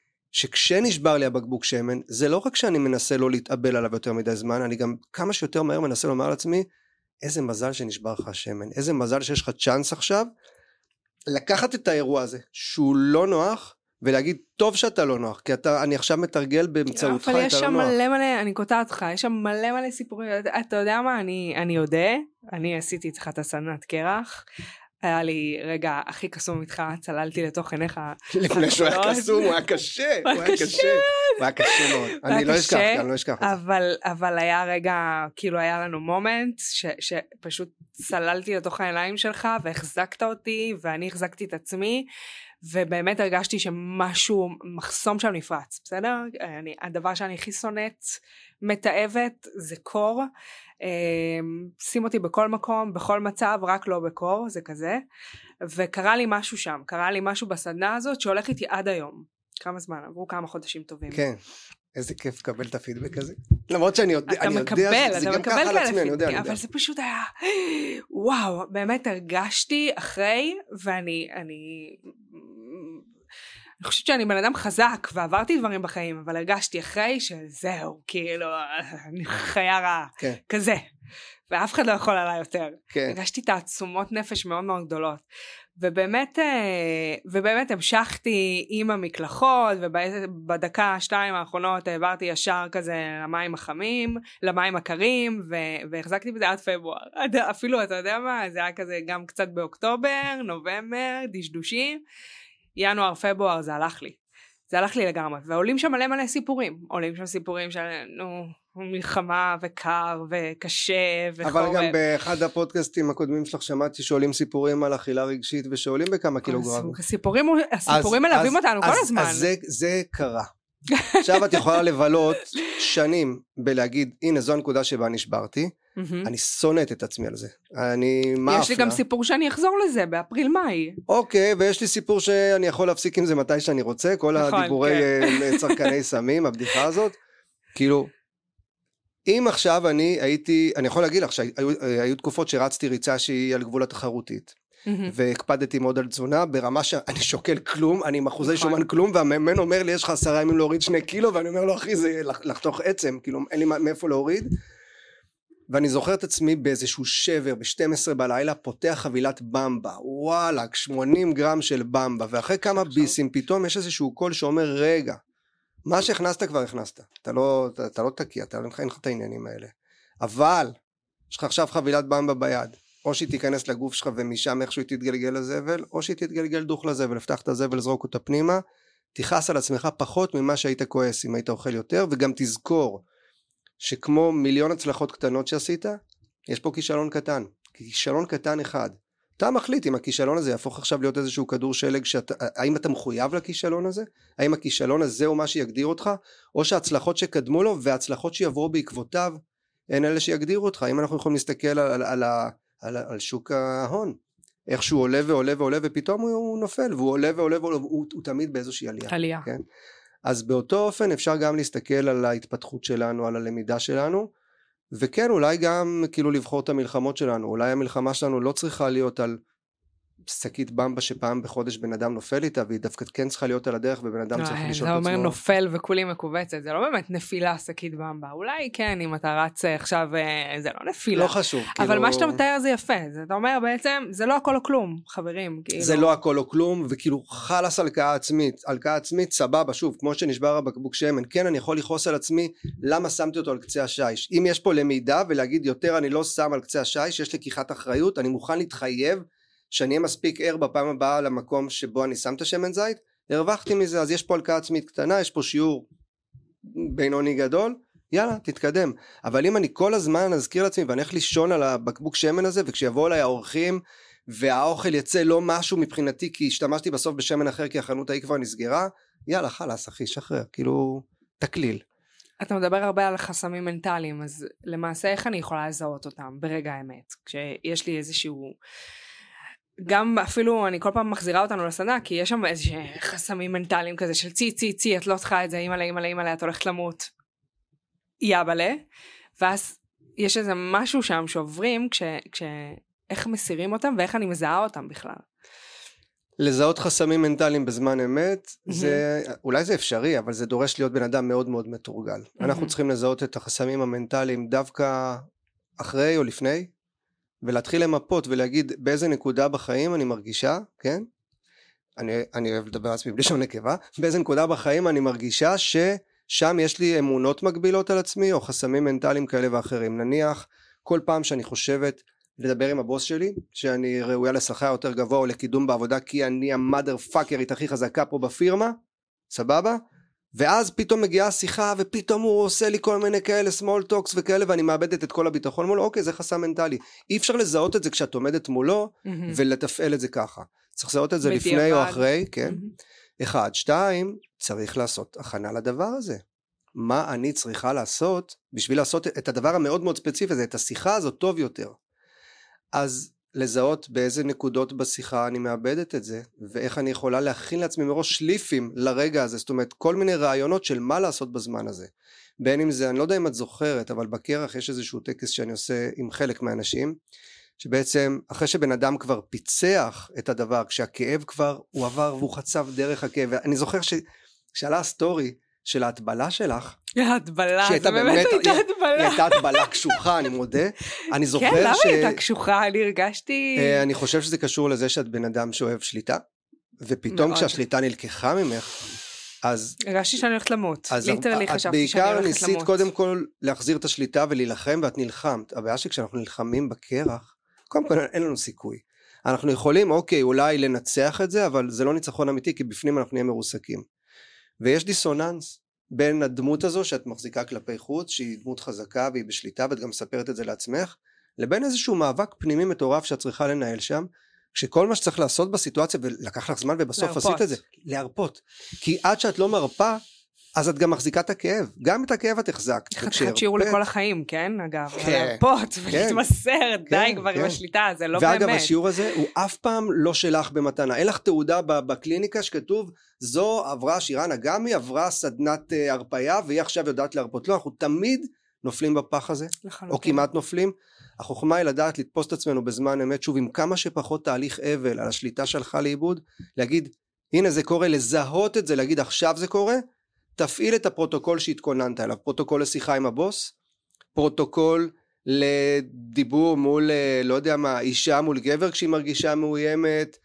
שכשנשבר לי הבקבוק שמן, זה לא רק שאני מנסה לא להתאבל עליו יותר מדי זמן, אני גם כמה שיותר מהר מנסה לומר לעצמי, איזה מזל שנשבר לך השמן, איזה מזל שיש לך צ'אנס עכשיו, לקחת את האירוע הזה, שהוא לא נוח, ולהגיד, טוב שאתה לא נוח, כי אני עכשיו מתרגל באמצעותך את הלא נוח. אבל יש שם מלא, אני קוטעת אותך, יש שם מלא סיפורים, אתה יודע מה, אני יודע, אני עשיתי איתך את הסדנת קרח, היה לי רגע הכי קסום איתך, צללתי לתוך עיניך. לפני שהוא היה קסום, הוא היה קשה, הוא היה קשה מאוד. אני לא אשכח את זה. אבל היה רגע, כאילו היה לנו מומנט, שפשוט צללתי לתוך העיניים שלך, והחזקת אותי, ואני החזקתי את עצמי, ובאמת הרגשתי שמשהו, מחסום שם נפרץ, בסדר? הדבר שאני הכי שונאת, מתאהבת, זה קור, שים אותי בכל מקום, בכל מצב, רק לא בקור, זה כזה, וקרה לי משהו שם, קרה לי משהו בסדנה הזאת, שהולך איתי עד היום, כמה זמן, עברו כמה חודשים טובים. כן, איזה כיף לקבל את הפידבק הזה. למרות שאני יודע, אתה מקבל כאלה פידבק, אבל זה פשוט היה, וואו, באמת הרגשתי אחרי, ואני חושבת שאני בן אדם חזק, ועברתי דברים בחיים, אבל הרגשתי אחרי שזהו, כאילו, אני חיה רעה, כזה. ואף אחד לא יכול עליי יותר. הרגשתי תעצומות נפש מאוד מאוד גדולות. ובאמת המשכתי עם המקלחות, ובדקה 2 האחרונות העברתי ישר כזה למים החמים, למים הקרים, והחזקתי בזה עד פברואר. אפילו, אתה יודע מה, זה היה כזה גם קצת באוקטובר, נובמבר, דשדושים. ינואר, פברואר, זה הלך לי. זה הלך לי לגמרי. ועולים שם מלא סיפורים. עולים שם סיפורים של, מלחמה וקר וקשה וחורף. אבל גם באחד הפודקאסטים הקודמים שלך שמעתי שעולים סיפורים על אכילה רגשית ושעולים בכמה קילוגרם. הסיפורים מלווים אותנו כל הזמן. אז זה קרה. עכשיו את יכולה לבלות שנים בלהגיד, הנה זו הנקודה שבה נשברתי, אני שונאת את עצמי על זה. יש לי גם סיפור שאני אחזור לזה באפריל-מאי. אוקיי, ויש לי סיפור שאני יכול להפסיק עם זה מתי שאני רוצה, כל הדיבורי צרכני סמים, הבדיחה הזאת. כאילו, אם עכשיו אני יכול להגיד לך שהיו תקופות שרצתי ריצה שהיא על גבול התחרותית, והקפדתי מאוד על תזונה, ברמה שאני שוקל כלום, אני עם אחוזי שומן כלום, והמאמן אומר לי, יש לך 10 ימים להוריד 2 קילו, ואני אומר לו, אחי, זה לחתוך עצם, כאילו, אין לי מאיפה להוריד, ואני זוכר את עצמי באיזשהו שבר, ב-12 בלילה, פותח חבילת במבה, וואלה, 80 גרם של במבה, ואחרי כמה ביסים, פתאום יש איזשהו קול שאומר, רגע, מה שהכנסת כבר הכנסת, אתה לא תקיע, אין לך את העניינים האלה, אבל, יש לך עכשיו חבילת במבה ביד, או שהיא תיכנס לגוף שלך ומשם איכשהו היא תתגלגל לזבל, או שהיא תתגלגל דוך לזבל, לפתח את הזבל, לזרוק אותה פנימה, תיחס על עצמך פחות ממה שהיית כועס אם היית אוכל יותר, וגם תזכור שכמו מיליון הצלחות קטנות שעשית, יש פה כישלון קטן, כישלון קטן אחד. אתה מחליט אם הכישלון הזה יהפוך עכשיו להיות איזשהו כדור שלג, האם אתה מחויב לכישלון הזה? האם הכישלון הזה הוא מה שיגדיר אותך? או שההצלחות שקדמו לו וההצלחות שיבואו בעקבותיו, הן אלה שיגדירו אותך? האם אנחנו יכולים להסתכל על שוק ההון, איך שהוא עולה ועולה ועולה ופתאום הוא נופל, והוא עולה ועולה ועולה, הוא תמיד באיזושהי עלייה. כן? אז באותו אופן אפשר גם להסתכל על ההתפתחות שלנו, על הלמידה שלנו, וכן אולי גם כאילו לבחור את המלחמות שלנו, אולי המלחמה שלנו לא צריכה להיות על שקית במבה שפעם בחודש בן אדם נופל איתה, והיא דווקא כן צריכה להיות על הדרך, ובן אדם צריך לשאול את עצמו. זה אומר נופל וכולי מקובצת, זה לא באמת נפילה שקית במבה, אולי כן, אם אתה רץ עכשיו, זה לא נפילה. לא חשוב. אבל מה שאתה מתאר זה יפה, אתה אומר בעצם, זה לא הכל או כלום, חברים. זה לא הכל או כלום, וכאילו חלס הלקאה עצמית, הלקאה עצמית סבבה, שוב, כמו שנשבר הבקבוק שמן, כן, אני יכול לכעוס על עצמי, למה שמתי אותו על קצה השיש? אם יש פה למידה ולהגיד יותר אני לא שם על קצה השיש, יש לקיחת אחריות, אני מוכן להתחייב שאני אהיה מספיק ער בפעם הבאה למקום שבו אני שם את השמן זית, הרווחתי מזה, אז יש פה הלקאה עצמית קטנה, יש פה שיעור בינוני גדול, יאללה, תתקדם. אבל אם אני כל הזמן אזכיר לעצמי ואני הולך לישון על הבקבוק שמן הזה, וכשיבואו אליי האורחים, והאוכל יצא לא משהו מבחינתי, כי השתמשתי בסוף בשמן אחר, כי החנות ההיא כבר נסגרה, יאללה, חלס, אחי, שחרר, כאילו, תקליל. אתה מדבר הרבה על חסמים מנטליים, אז למעשה איך אני יכולה לזהות אותם ברגע האמת? כשיש לי איזשהו גם אפילו אני כל פעם מחזירה אותנו לסדנה, כי יש שם איזה חסמים מנטליים כזה של צי, את לא צריכה את זה, אימא'לה, את הולכת למות, יאבלה, ואז יש איזה משהו שם שעוברים, איך מסירים אותם, ואיך אני מזהה אותם בכלל. לזהות חסמים מנטליים בזמן אמת, אולי זה אפשרי, אבל זה דורש להיות בן אדם מאוד מאוד מתורגל. אנחנו צריכים לזהות את החסמים המנטליים דווקא אחרי או לפני, ולהתחיל למפות ולהגיד באיזה נקודה בחיים אני מרגישה, כן? אני אוהב לדבר על עצמי בלשון נקבה, באיזה נקודה בחיים אני מרגישה ששם יש לי אמונות מגבילות על עצמי, או חסמים מנטליים כאלה ואחרים. נניח, כל פעם שאני חושבת לדבר עם הבוס שלי, שאני ראויה לשכר יותר גבוה או לקידום בעבודה, כי אני המאדר פאקרית הכי חזקה פה בפירמה, סבבה? ואז פתאום מגיעה שיחה, ופתאום הוא עושה לי כל מיני כאלה small talks וכאלה, ואני מאבדת את כל הביטחון מולו. אוקיי, זה חסם מנטלי. אי אפשר לזהות את זה כשאת עומדת מולו, ולתפעל את זה ככה. צריך לזהות את זה לפני או אחרי, כן? 1, 2, צריך לעשות הכנה לדבר הזה. מה אני צריכה לעשות, בשביל לעשות את הדבר המאוד מאוד ספציפי הזה, את השיחה הזאת טוב יותר. אז לזהות באיזה נקודות בשיחה אני מאבדת את זה, ואיך אני יכולה להכין לעצמי מראש שליפים לרגע הזה, זאת אומרת כל מיני רעיונות של מה לעשות בזמן הזה. בין אם זה, אני לא יודע אם את זוכרת, אבל בקרח יש איזשהו טקס שאני עושה עם חלק מהאנשים, שבעצם אחרי שבן אדם כבר פיצח את הדבר, כשהכאב כבר הוא עבר והוא חצב דרך הכאב, ואני זוכר שעלה הסטורי של ההטבלה שלך, ההטבלה, זה באמת הייתה הטבלה. היא הייתה הטבלה קשוחה, אני מודה. אני זוכר כן, למה הייתה קשוחה? אני הרגשתי... אני חושב שזה קשור לזה שאת בן אדם שאוהב שליטה, ופתאום כשהשליטה נלקחה ממך, אז... הרגשתי שאני הולכת למות. ליטרלי חשבתי שאני הולכת למות. בעיקר ניסית קודם כל להחזיר את השליטה ולהילחם, ואת נלחמת. הבעיה שכשאנחנו נלחמים בקרח, קודם כל אין לנו סיכוי. אנחנו יכולים, אוקיי, אולי לנצח את זה, אבל זה לא ניצחון אמיתי, כי בפנים אנחנו נהיה מרוסקים. ויש דיסוננס בין הדמות הזו שאת מחזיקה כלפי חוץ, שהיא דמות חזקה והיא בשליטה, ואת גם מספרת את זה לעצמך, לבין איזשהו מאבק פנימי מטורף שאת צריכה לנהל שם, כשכל מה שצריך לעשות בסיטואציה, ולקח לך זמן ובסוף עשית את זה, להרפות. כי עד שאת לא מרפה, אז את גם מחזיקה את הכאב. גם את הכאב את החזקת. חתיכת שיעור לכל החיים, כן? אגב, להרפות ולהתמסר, די כבר עם השליטה, זה לא באמת. ואגב, השיעור הזה הוא אף פעם לא שלך במתנה. אין לך תעודה בקליניקה שכתוב, זו עברה שירן אגמי, עברה סדנת הרפאיה, והיא עכשיו יודעת להרפות. לא, אנחנו תמיד נופלים בפח הזה, או כמעט נופלים. החוכמה היא לדעת לתפוס את עצמנו בזמן אמת, שוב, עם כמה שפחות תהליך אבל על השליטה שלך לאיבוד, להגיד, הנה זה קורה, לזהות את זה, להגיד, עכשיו זה קורה, תפעיל את הפרוטוקול שהתכוננת אליו, פרוטוקול לשיחה עם הבוס, פרוטוקול לדיבור מול, לא יודע מה, אישה מול גבר כשהיא מרגישה מאוימת,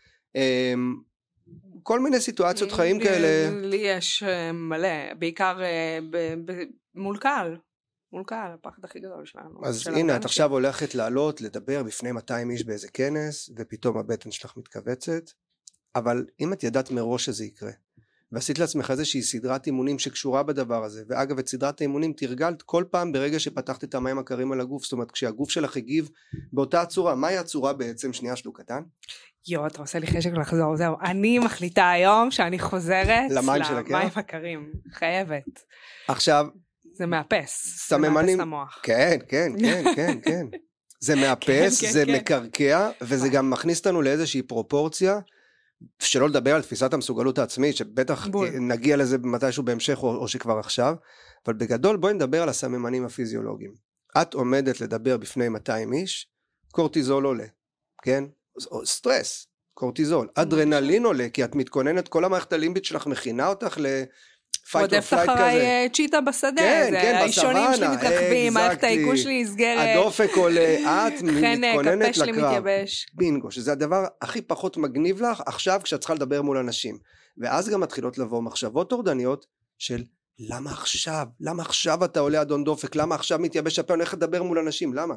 כל מיני סיטואציות חיים כאלה. לי יש מלא, בעיקר מול קהל. מול קהל, הפחד הכי גדול שלנו. אז הנה, את עכשיו הולכת לעלות, לדבר בפני 200 איש באיזה כנס, ופתאום הבטן שלך מתכווצת, אבל אם את ידעת מראש שזה יקרה, ועשית לעצמך איזושהי סדרת אימונים שקשורה בדבר הזה, ואגב את סדרת האימונים תרגלת כל פעם ברגע שפתחת את המים הקרים על הגוף, זאת אומרת כשהגוף שלך הגיב באותה הצורה, מהי הצורה בעצם? שנייה שלו קטן. אתה עושה לי חשק לחזור, זהו, אני מחליטה היום שאני חוזרת למים הקרים, חייבת. עכשיו, זה מאפס, סממנים, זה מאפס למוח. כן, זה מאפס, זה מקרקע, וזה גם מכניס אותנו לאיזושהי פרופורציה, שלא לדבר על תפיסת המסוגלות העצמית, שבטח נגיע לזה מתישהו בהמשך או שכבר עכשיו, אבל בגדול בואי נדבר על הסממנים הפיזיולוגיים. את עומדת לדבר בפני 200 איש, קורטיזול עולה, כן? סטרס, קורטיזול, אדרנלין עולה, כי את מתכוננת, כל המערכת הלימבית שלך מכינה אותך לפייט או פלייט כזה. אחריי צ'יטה בשדה, האישונים שלי מתרחבים, מערכת העיכול שלי נסגרת. הדופק עולה, את מתכוננת הפה שלי לקרב. מתייבש. בינגו, שזה הדבר הכי פחות מגניב לך, עכשיו כשאת צריכה לדבר מול אנשים. ואז גם מתחילות לבוא מחשבות טורדניות של למה עכשיו? למה עכשיו אתה עולה אדון דופק? למה עכשיו מתייבש הפה? אני הולך לדבר מול אנשים, למה?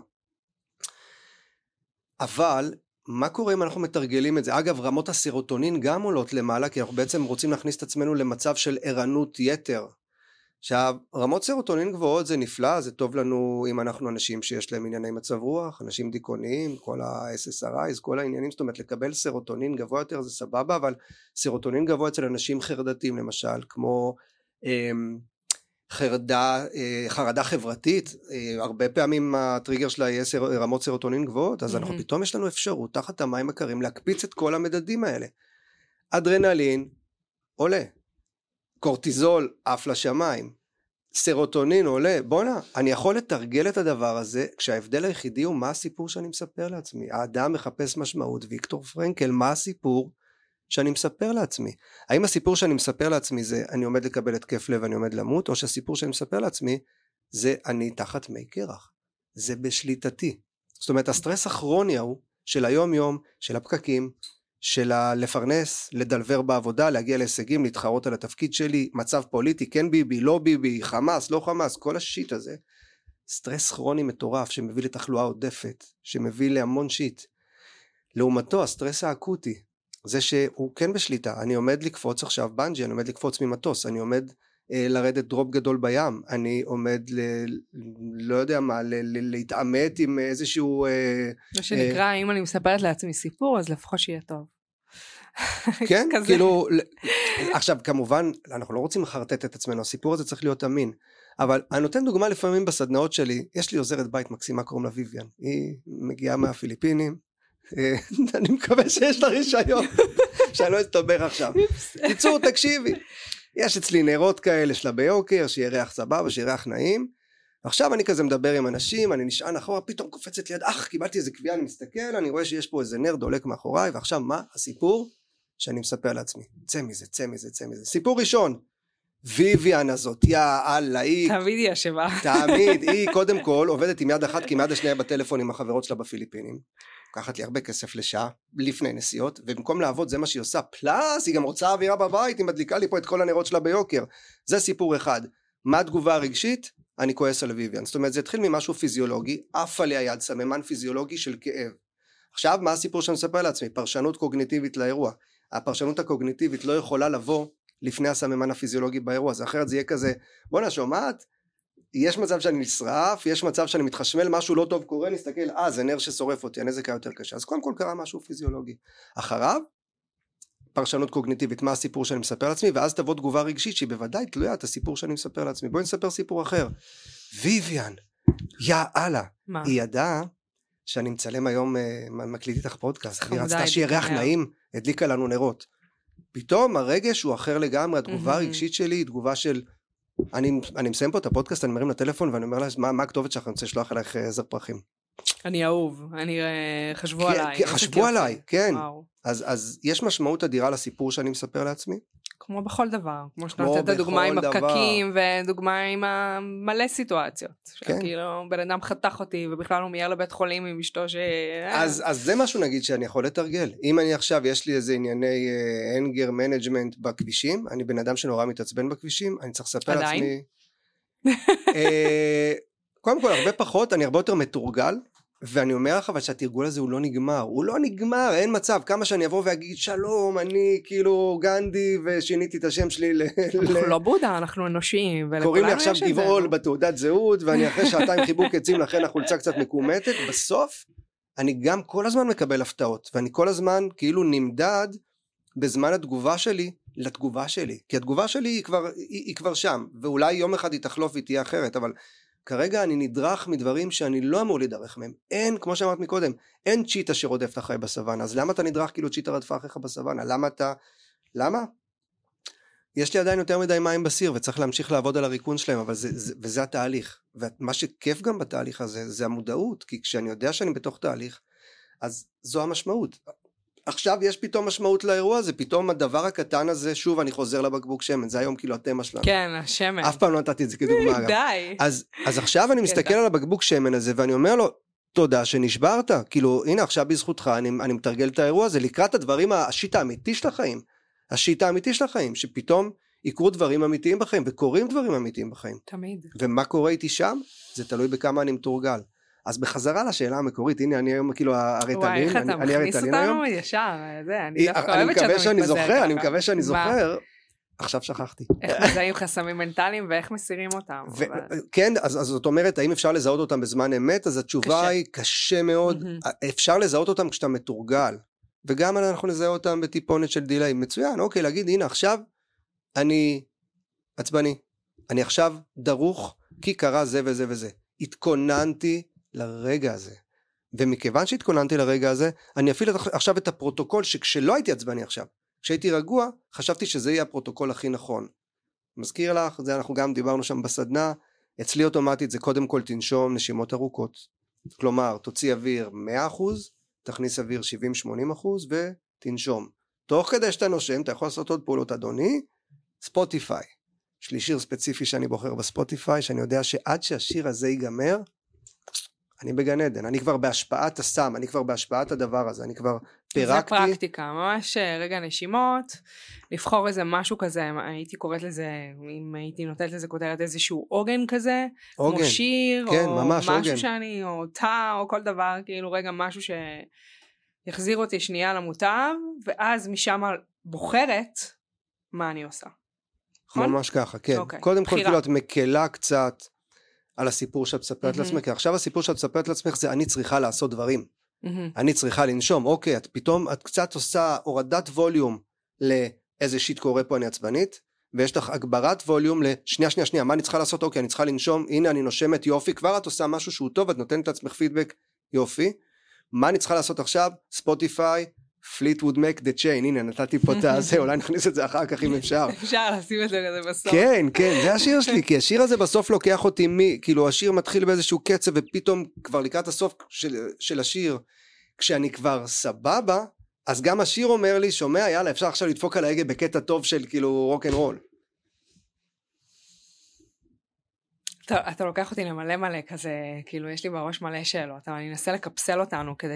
אבל מה קורה אם אנחנו מתרגלים את זה? אגב, רמות הסרוטונין גם עולות למעלה, כי אנחנו בעצם רוצים להכניס את עצמנו למצב של ערנות יתר. עכשיו, רמות סרוטונין גבוהות זה נפלא, זה טוב לנו אם אנחנו אנשים שיש להם ענייני מצב רוח, אנשים דיכאוניים, כל ה-SSRIs, כל העניינים, זאת אומרת, לקבל סרוטונין גבוה יותר זה סבבה, אבל סרוטונין גבוה אצל אנשים חרדתיים למשל, כמו חרדה חברתית, הרבה פעמים הטריגר שלה יהיה רמות סרוטונין גבוהות, אז אנחנו פתאום יש לנו אפשרות תחת המים הקרים להקפיץ את כל המדדים האלה. אדרנלין עולה, קורטיזול עף לשמיים, סרוטונין עולה, בוא'נה, אני יכול לתרגל את הדבר הזה, כשההבדל היחידי הוא מה הסיפור שאני מספר לעצמי. האדם מחפש משמעות, ויקטור פרנקל, מה הסיפור שאני מספר לעצמי? האם הסיפור שאני מספר לעצמי זה אני עומד לקבל התקף לב ואני עומד למות, או שהסיפור שאני מספר לעצמי זה אני תחת מי קרח, זה בשליטתי. זאת אומרת, הסטרס הכרוני הוא של היום יום, של הפקקים, של לפרנס, לדלבר בעבודה, להגיע להישגים, להתחרות על התפקיד שלי, מצב פוליטי, כן ביבי, לא ביבי, חמאס, לא חמאס, כל השיט הזה, סטרס כרוני מטורף שמביא לתחלואה עודפת, שמביא להמון שיט. לעומתו, הסטרס האקוטי, זה שהוא כן בשליטה, אני עומד לקפוץ עכשיו בנג'י, אני עומד לקפוץ ממטוס, אני עומד לרדת דרופ גדול בים, אני עומד לא יודע מה, להתעמת עם איזשהו מה שנקרא, אם אני מספרת לעצמי סיפור, אז לפחות שיהיה טוב. כן, כאילו, עכשיו כמובן, אנחנו לא רוצים לחרטט את עצמנו, הסיפור הזה צריך להיות אמין, אבל אני נותן דוגמה לפעמים בסדנאות שלי, יש לי עוזרת בית מקסימה, קוראים לה ויויאן, היא מגיעה מהפיליפינים, אני מקווה שיש לה רישיון, שאני לא אסתבך עכשיו. קיצור, תקשיבי, יש אצלי נרות כאלה שלה ביוקר, שיהיה ריח סבבה, שיהיה ריח נעים, עכשיו אני כזה מדבר עם אנשים, אני נשען אחורה, פתאום קופצת ליד, קיבלתי איזה קביעה, אני מסתכל, אני רואה שיש פה איזה נר דולק מאחוריי, ועכשיו מה הסיפור שאני מספר לעצמי? צא מזה. סיפור ראשון, ויויאן הזאת, יא אללה, היא... תמיד היא אשמה. תמיד, היא קודם כל עובדת עם יד אחת, כי עם יד השנייה בטלפון עם החברות שלה בפיליפינים. לקחת לי הרבה כסף לשעה, לפני נסיעות, ובמקום לעבוד זה מה שהיא עושה, פלאס, היא גם רוצה אווירה בבית, היא מדליקה לי פה את כל הנרות שלה ביוקר. זה סיפור אחד. מה התגובה הרגשית? אני כועס על ויויאן. זאת אומרת, זה התחיל ממשהו פיזיולוגי, עף עליה יד, סממן פיזיולוגי של כאב. עכשיו, מה הסיפור שאני מספר לעצמי? פרשנות קוגניטיבית לאירוע. הפרשנות הקוגניטיבית לא יכולה לבוא לפני הסממן הפיזיולוגי באירוע, אז אחרת זה יהיה כזה, בוא'נה, שומעת? יש מצב שאני נשרף, יש מצב שאני מתחשמל, משהו לא טוב קורה, נסתכל, זה נר ששורף אותי, הנזק היה יותר קשה. אז קודם כל קרה משהו פיזיולוגי. אחריו, פרשנות קוגניטיבית, מה הסיפור שאני מספר לעצמי, ואז תבוא תגובה רגשית שהיא בוודאי תלויה את הסיפור שאני מספר לעצמי. בואי נספר סיפור אחר. ויויאן, יא אללה, היא ידעה שאני מצלם היום, מקליט איתך פודקאסט, היא רצתה שיהיה ריח נעים, הדליקה לנו נרות. פתאום הרגש הוא אחר לגמרי, התגובה הרגשית שלי היא תגובה של, אני מסיים פה את הפודקאסט, אני מרים לטלפון ואני אומר לה, מה הכתובת שלך, אני רוצה לשלוח עלייך עזר פרחים. אני אהוב, חשבו עליי. חשבו עליי, כן. אז יש משמעות אדירה לסיפור שאני מספר לעצמי. כמו בכל דבר, כמו שאתה נותנת את הדוגמה עם הפקקים, ודוגמה עם מלא סיטואציות. כאילו, בן אדם חתך אותי, ובכלל הוא מייר לבית חולים עם אשתו ש... אז זה משהו נגיד שאני יכול לתרגל. אם אני עכשיו, יש לי איזה ענייני אנגר מנג'מנט בכבישים, אני בן אדם שנורא מתעצבן בכבישים, אני צריך לספר לעצמי... קודם כל, הרבה פחות, אני הרבה יותר מתורגל, ואני אומר לך, אבל שהתרגול הזה הוא לא נגמר, אין מצב, כמה שאני אבוא ואגיד, שלום, אני כאילו גנדי, ושיניתי את השם שלי אנחנו לא בודה, אנחנו אנושיים, קוראים לי עכשיו גבעול בתעודת זהות, ואני אחרי שעתיים חיבוק עצים, לכן החולצה קצת מקומטת, בסוף, אני גם כל הזמן מקבל הפתעות, ואני כל הזמן כאילו נמדד, בזמן התגובה שלי, לתגובה שלי, כי התגובה שלי היא כבר שם, ואולי יום אחד היא תחלוף והיא תהיה אחרת, אבל כרגע אני נדרך מדברים שאני לא אמור להידרך מהם. אין, כמו שאמרת מקודם, אין צ'יטה שרודף את החי בסוואנה, אז למה אתה נדרך כאילו צ'יטה רדפה אחריך בסוואנה? למה? יש לי עדיין יותר מדי מים בסיר, וצריך להמשיך לעבוד על הריקון שלהם, אבל וזה התהליך. ומה שכיף גם בתהליך הזה, זה המודעות, כי כשאני יודע שאני בתוך תהליך, אז זו המשמעות. עכשיו יש פתאום משמעות לאירוע הזה, פתאום הדבר הקטן הזה, שוב אני חוזר לבקבוק שמן, זה היום כאילו התמה שלנו. כן, השמן. אף פעם לא נתתי את זה כדוגמה. די. אז עכשיו אני מסתכל על הבקבוק שמן הזה, ואני אומר לו, תודה שנשברת, כאילו הנה עכשיו בזכותך אני מתרגל את האירוע הזה, לקראת הדברים, השיט האמיתי של החיים, שפתאום יקרו דברים אמיתיים בחיים, וקורים דברים אמיתיים בחיים. תמיד. ומה קורה איתי שם? זה תלוי בכמה אני מתורגל. אז בחזרה לשאלה המקורית, הנה אני היום כאילו הרטלין, וואי, איך אתה מכניס אותנו ישר, אני דווקא אוהבת שאתה מתפזר ככה. אני מקווה שאני זוכר, עכשיו שכחתי. איך מזהים חסמים מנטליים ואיך מסירים אותם. כן, אז זאת אומרת, האם אפשר לזהות אותם בזמן אמת? אז התשובה היא קשה מאוד, אפשר לזהות אותם כשאתה מתורגל, וגם אנחנו נזהה אותם בטיפונת של דילי, מצוין, אוקיי, להגיד, הנה עכשיו אני עצבני, אני עכשיו דרוך, כי קרה זה וזה וזה, התכוננתי לרגע הזה, ומכיוון שהתכוננתי לרגע הזה, אני אפעיל עכשיו את הפרוטוקול, שכשלא הייתי עצבני עכשיו, כשהייתי רגוע, חשבתי שזה יהיה הפרוטוקול הכי נכון. מזכיר לך, זה אנחנו גם דיברנו שם בסדנה, אצלי אוטומטית זה קודם כל תנשום נשימות ארוכות, כלומר תוציא אוויר 100%, תכניס אוויר 70-80% ותנשום. תוך כדי שאתה נושם, אתה יכול לעשות עוד פעולות אדוני, ספוטיפיי. יש לי שיר ספציפי שאני בוחר בספוטיפיי, שאני יודע שעד שהשיר הזה ייגמר, אני בגן עדן, אני כבר בהשפעת הסם, אני כבר בהשפעת הדבר הזה, אני כבר פירקתי. זה פרקטיקה, ממש רגע נשימות, לבחור איזה משהו כזה, הייתי קוראת לזה, אם הייתי נותנת לזה כותרת איזשהו עוגן כזה, עוגן. כמו שיר, כן, או ממש, משהו עוגן. שאני, או תא, או כל דבר, כאילו רגע משהו שיחזיר אותי שנייה למוטב, ואז משם בוחרת מה אני עושה. ממש ככה, כן. אוקיי. קודם כל, כאילו את מקלה קצת על הסיפור שאת מספרת לעצמך, כי עכשיו הסיפור שאת מספרת לעצמך זה אני צריכה לעשות דברים. אני צריכה לנשום, אוקיי, את קצת עושה הורדת ווליום לאיזה שיט קורה פה אני עצבנית, ויש לך הגברת ווליום לשנייה, מה אני צריכה לעשות? אוקיי, אני צריכה לנשום, הנה אני נושמת, יופי, כבר את עושה משהו שהוא טוב, את נותנת לעצמך פידבק, יופי, מה אני צריכה לעשות עכשיו? ספוטיפיי, Fleetwood Mac The Chain, הנה נתתי פה את הזה, אולי נכניס את זה אחר כך אם אפשר. אפשר לשים את זה בסוף. כן, כן, זה השיר שלי, כי השיר הזה בסוף לוקח אותי כאילו השיר מתחיל באיזשהו קצב, ופתאום כבר לקראת הסוף של השיר, כשאני כבר סבבה, אז גם השיר אומר לי, שומע, יאללה, אפשר עכשיו לדפוק על ההגה בקטע טוב של כאילו רוק אנד רול. אתה לוקח אותי למלא כזה, כאילו יש לי בראש מלא שאלות, אבל אני אנסה לקפסל אותנו כדי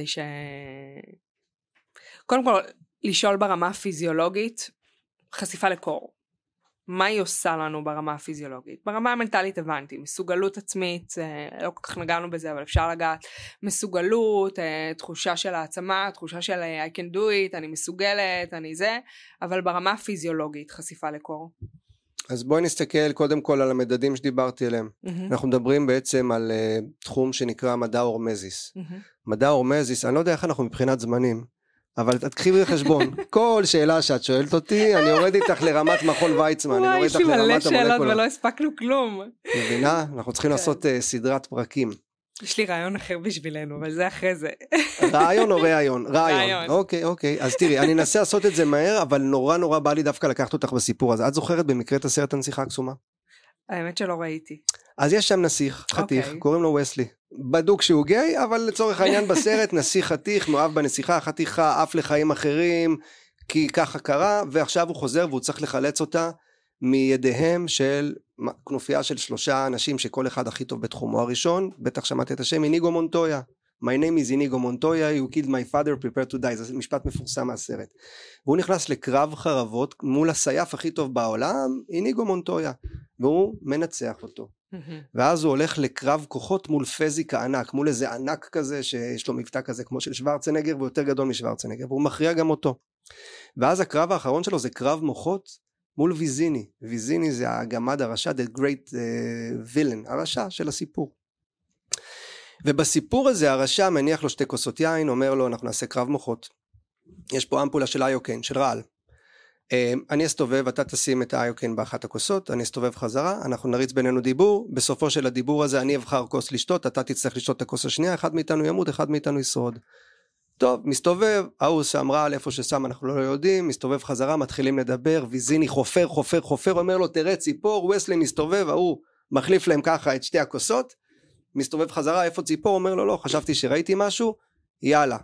קודם כל, לשאול ברמה הפיזיולוגית, חשיפה לקור. מה היא עושה לנו ברמה הפיזיולוגית? ברמה המנטלית הבנתי, מסוגלות עצמית, לא כל כך נגענו בזה, אבל אפשר לגעת, מסוגלות, תחושה של העצמה, תחושה של I can do it, אני מסוגלת, אני זה, אבל ברמה הפיזיולוגית, חשיפה לקור. אז בואי נסתכל קודם כל על המדדים שדיברתי עליהם. אנחנו מדברים בעצם על תחום שנקרא מדע הורמזיס. מדע הורמזיס, אני לא יודע איך אנחנו מבחינת זמנים, אבל תקחי בחשבון, כל שאלה שאת שואלת אותי, אני יורד איתך לרמת מכון ויצמן, אני יורד איתך לרמת המולקולה. יש לי מלא שאלות ולא הספקנו כלום. מבינה? אנחנו צריכים לעשות סדרת פרקים. יש לי רעיון אחר בשבילנו, אבל זה אחרי זה. רעיון או רעיון? רעיון. אוקיי. אז תראי, אני אנסה לעשות את זה מהר, אבל נורא בא לי דווקא לקחת אותך בסיפור הזה. את זוכרת במקרה את הסרט הנסיכה הקסומה? האמת שלא ראיתי. אז יש שם נסיך, חתיך, קוראים לו וסלי. בדוק שהוא גיי, אבל לצורך העניין בסרט, נסיך חתיך, מאוהב בנסיכה, חתיכה, עף לחיים אחרים, כי ככה קרה, ועכשיו הוא חוזר והוא צריך לחלץ אותה מידיהם של כנופיה של 3 אנשים שכל אחד הכי טוב בתחומו. הראשון, בטח שמעתי את השם, איניגו מונטויה. My name is איניגו מונטויה, you killed my father, prepare to die. זה משפט מפורסם מהסרט. והוא נכנס לקרב חרבות מול הסייף הכי טוב בעולם, איניגו מונטויה, והוא מנצח אותו. ואז הוא הולך לקרב כוחות מול פזיקה ענק, מול איזה ענק כזה שיש לו מבטא כזה כמו של שוורצנגר ויותר גדול משוורצנגר, והוא מכריע גם אותו. ואז הקרב האחרון שלו זה קרב מוחות מול ויזיני. ויזיני זה הגמד הרשע, the great villain, הרשע של הסיפור. ובסיפור הזה הרשע מניח לו 2 כוסות יין, אומר לו אנחנו נעשה קרב מוחות. יש פה אמפולה של איוקן, של רעל. אני אסתובב, אתה תשים את האיוקן באחת הכוסות, אני אסתובב חזרה, אנחנו נריץ בינינו דיבור, בסופו של הדיבור הזה אני אבחר כוס לשתות, אתה תצטרך לשתות את הכוס השנייה, אחד מאיתנו ימות, אחד מאיתנו ישרוד. טוב, מסתובב, ההוא שם רעל איפה ששם אנחנו לא יודעים, מסתובב חזרה, מתחילים לדבר, ויזיני חופר, אומר לו תראה ציפור, וסלי מסתובב, ההוא מחליף להם ככה את 2 הכוסות, מסתובב חזרה, איפה ציפור, אומר לו לא, חשבתי שראיתי משהו, יאללה,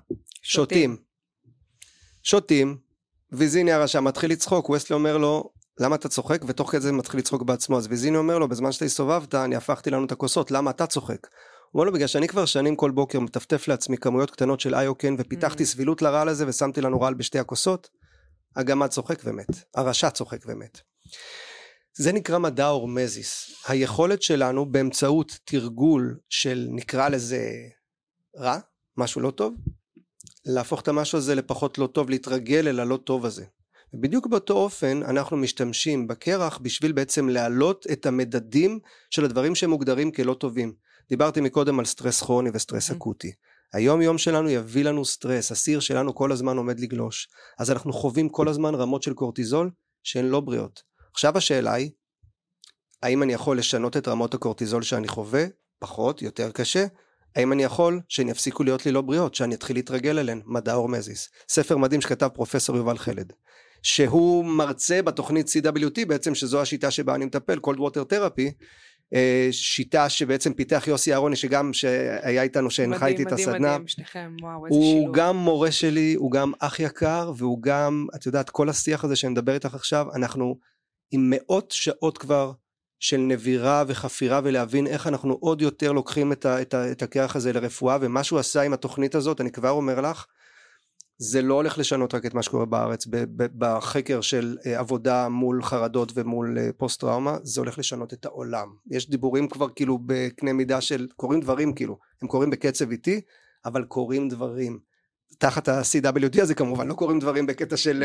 שותים, ויזיני הרשע מתחיל לצחוק, וסלי אומר לו, למה אתה צוחק? ותוך כזה מתחיל לצחוק בעצמו, אז ויזיני אומר לו, בזמן שאתה הסתובבת, אני הפכתי לנו את הכוסות, למה אתה צוחק? הוא אומר לו, בגלל שאני כבר שנים כל בוקר מטפטף לעצמי כמויות קטנות של איוקן, ופיתחתי סבילות לרעל הזה, ושמתי לנו רעל ב2 הכוסות, הגמד צוחק ומת, הרשע צוחק ומת. זה נקרא מדע הורמזיס, היכולת שלנו באמצעות תרגול של נקרא לזה רע, משהו לא טוב, להפוך את המשהו הזה לפחות לא טוב, להתרגל אל הלא טוב הזה. ובדיוק באותו אופן אנחנו משתמשים בקרח בשביל בעצם להעלות את המדדים של הדברים שמוגדרים כלא טובים. דיברתי מקודם על סטרס כרוני וסטרס אקוטי. היום יום שלנו יביא לנו סטרס, הסיר שלנו כל הזמן עומד לגלוש. אז אנחנו חווים כל הזמן רמות של קורטיזול שהן לא בריאות. עכשיו השאלה היא, האם אני יכול לשנות את רמות הקורטיזול שאני חווה? פחות, יותר קשה. האם אני יכול שהן יפסיקו להיות לי לא בריאות, שאני אתחיל להתרגל אליהן? מדע הורמזיס. ספר מדהים שכתב פרופסור יובל חלד, שהוא מרצה בתוכנית CWT, בעצם שזו השיטה שבה אני מטפל, Cold Water Therapy, שיטה שבעצם פיתח יוסי אהרוני, שגם שהיה איתנו שהנחה איתי את הסדנה. מדהים, שניכם, וואו, איזה שילוב. הוא גם מורה שלי, הוא גם אח יקר, והוא גם, את יודעת, כל השיח הזה שאני מדבר איתך עכשיו, אנחנו עם 100 שעות כבר של נבירה וחפירה, ולהבין איך אנחנו עוד יותר לוקחים את הקרח הזה לרפואה, ומה שהוא עשה עם התוכנית הזאת, אני כבר אומר לך, זה לא הולך לשנות רק את מה שקורה בארץ, בחקר של עבודה מול חרדות ומול פוסט טראומה, זה הולך לשנות את העולם. יש דיבורים כבר כאילו בקנה מידה של, קוראים דברים כאילו, הם קוראים בקצב איטי, אבל קוראים דברים. תחת ה-CWT הזה כמובן, לא קוראים דברים בקטע של...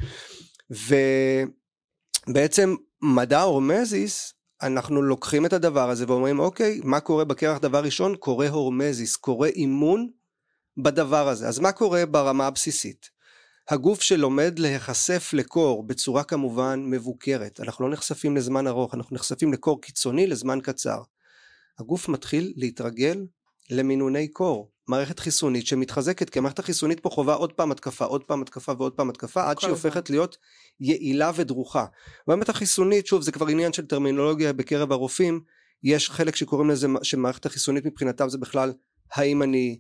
ובעצם מדע הורמזיס, אנחנו לוקחים את הדבר הזה ואומרים, אוקיי, מה קורה בקרח? דבר ראשון, קורה הורמזיס, קורה אימון, בדבר הזה. אז מה קורה ברמה הבסיסית? הגוף שלומד להיחשף לקור בצורה כמובן מבוקרת, אנחנו לא נחשפים לזמן ארוך, אנחנו נחשפים לקור קיצוני לזמן קצר. הגוף מתחיל להתרגל למינוני קור, מערכת חיסונית שמתחזקת, כי המערכת החיסונית פה חובה עוד פעם התקפה, עוד פעם התקפה ועוד פעם התקפה, עד שהיא הופכת להיות יעילה ודרוכה. והמערכת החיסונית, שוב, זה כבר עניין של טרמינולוגיה בקרב הרופאים, יש חלק שקוראים לזה, שמערכת החיסונית מבחינתם זה בכלל, האם אני,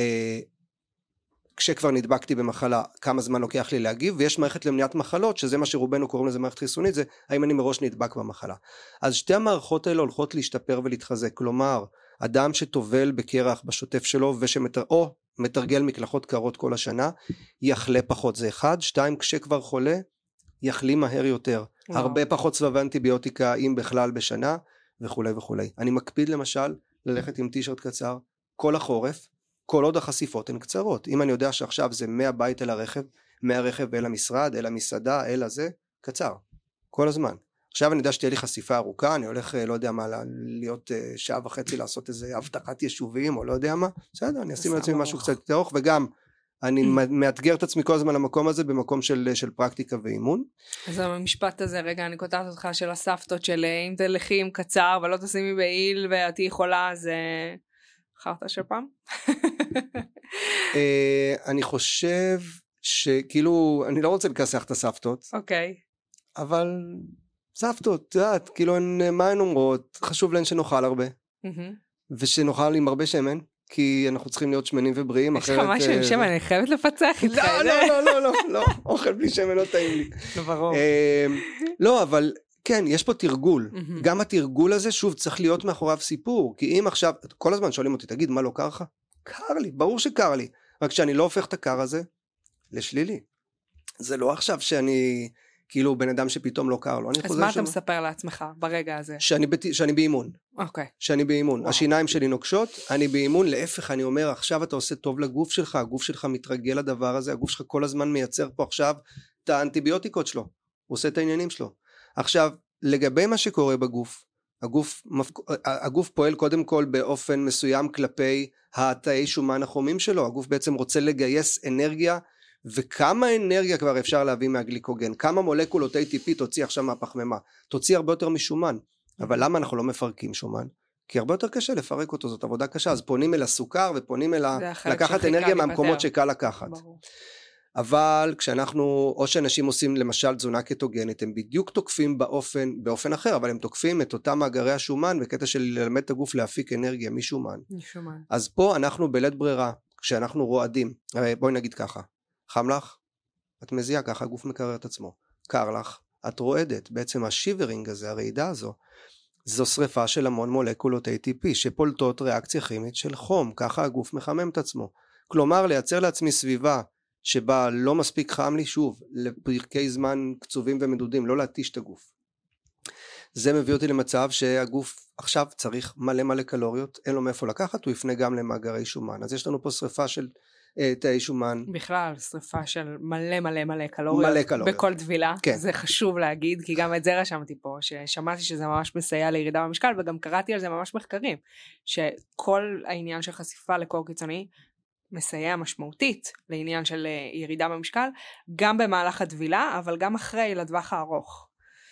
כשכבר נדבקתי במחלה, כמה זמן לוקח לי להגיב, ויש מערכת למניעת מחלות, שזה מה שרובנו קוראים לזה מערכת חיסונית, זה האם אני מראש נדבק במחלה. אז שתי המערכות האלה הולכות להשתפר ולהתחזק, כלומר, אדם שטובל בקרח בשוטף שלו, או מתרגל מקלחות קרות כל השנה, יחלה פחות, זה אחד, שתיים, כשכבר חולה, יחלים מהר יותר, הרבה פחות סבבי אנטיביוטיקה, אם בכלל בשנה, וכו' וכו'. אני מקפיד למשל, ללכת עם טישרט קצר, כל החורף, כל עוד החשיפות הן קצרות. אם אני יודע שעכשיו זה מהבית אל הרכב, מהרכב אל המשרד, אל המסעדה, אל הזה, קצר, כל הזמן. עכשיו אני יודע שתהיה לי חשיפה ארוכה, אני הולך, לא יודע מה, להיות שעה וחצי לעשות איזה הבטחת יישובים, או לא יודע מה, בסדר, אני אשים לעצמי משהו קצת יותר ארוך, וגם אני מאתגר את עצמי כל הזמן למקום הזה, במקום של פרקטיקה ואימון. אז המשפט הזה, רגע, אני קוטעת אותך של הסבתות, של אם תלכי עם קצר, ולא תשימי בעיל, ואת יכולה, זה חרטה של פעם? אני חושב שכאילו, אני לא רוצה לכסח את הסבתות, אוקיי. אבל סבתות, את יודעת, כאילו, מה הן אומרות? חשוב להן שנאכל הרבה, ושנאכל עם הרבה שמן, כי אנחנו צריכים להיות שמנים ובריאים. יש לך משהו עם שמן, אני חייבת לפצח איתך. לא, אוכל בלי שמן לא טעים לי. לא ברור. לא, אבל כן, יש פה תרגול. גם התרגול הזה, שוב, צריך להיות מאחוריו סיפור, כי אם עכשיו, כל הזמן שואלים אותי, תגיד, מה לא קר לך? קר לי, ברור שקר לי, רק שאני לא הופך את הקר הזה לשלילי. זה לא עכשיו שאני כאילו בן אדם שפתאום לא קר לו. אז מה אתה מספר לעצמך ברגע הזה? שאני באימון. אוקיי. שאני באימון. השיניים שלי נוקשות, אני באימון, להפך אני אומר, עכשיו אתה עושה טוב לגוף שלך, הגוף שלך מתרגל לדבר הזה, הגוף שלך כל הזמן מייצר פה עכשיו את האנטיביוטיקות שלו, הוא עושה את העניינים שלו. עכשיו, לגבי מה שקורה בגוף, הגוף פועל קודם כל באופן מסוים כלפי התאי שומן החומים שלו, הגוף בעצם רוצה לגייס אנרגיה, וכמה אנרגיה כבר אפשר להביא מהגליקוגן, כמה מולקולות ATP תוציא עכשיו מהפחמימה, תוציא הרבה יותר משומן, אבל למה אנחנו לא מפרקים שומן? כי הרבה יותר קשה לפרק אותו, זאת עבודה קשה, אז פונים אל הסוכר ופונים אל לקחת אנרגיה מהמקומות שקל לקחת. ברור. אבל כשאנחנו, או שאנשים עושים למשל תזונה קטוגנית, הם בדיוק תוקפים באופן אחר, אבל הם תוקפים את אותם מאגרי השומן, בקטע של ללמד את הגוף להפיק אנרגיה משומן. אז פה אנחנו בלית ברירה, כשאנחנו רועדים, בואי נגיד ככה, חם לך, את מזיעה, ככה הגוף מקרר את עצמו, קר לך, את רועדת, בעצם השיברינג הזה, הרעידה הזו, זו שריפה של המון מולקולות ATP, שפולטות ריאקציה כימית של חום, ככה הגוף מחמם את עצמו, כלומר לייצר לעצמי סביבה, שבה לא מספיק חם לי, שוב, לפרקי זמן קצובים ומדודים, לא להתיש את הגוף. זה מביא אותי למצב שהגוף עכשיו צריך מלא קלוריות, אין לו מאיפה לקחת, הוא יפנה גם למאגרי שומן. אז יש לנו פה שריפה של תאי שומן. בכלל, שריפה של מלא קלוריות. בכל טבילה. כן. זה חשוב להגיד, כי גם את זה רשמתי פה, ששמעתי שזה ממש מסייע לירידה במשקל, וגם קראתי על זה ממש מחקרים, שכל העניין של חשיפה לקור קיצוני, מסייע משמעותית לעניין של ירידה במשקל, גם במהלך הטבילה, אבל גם אחרי לטווח הארוך.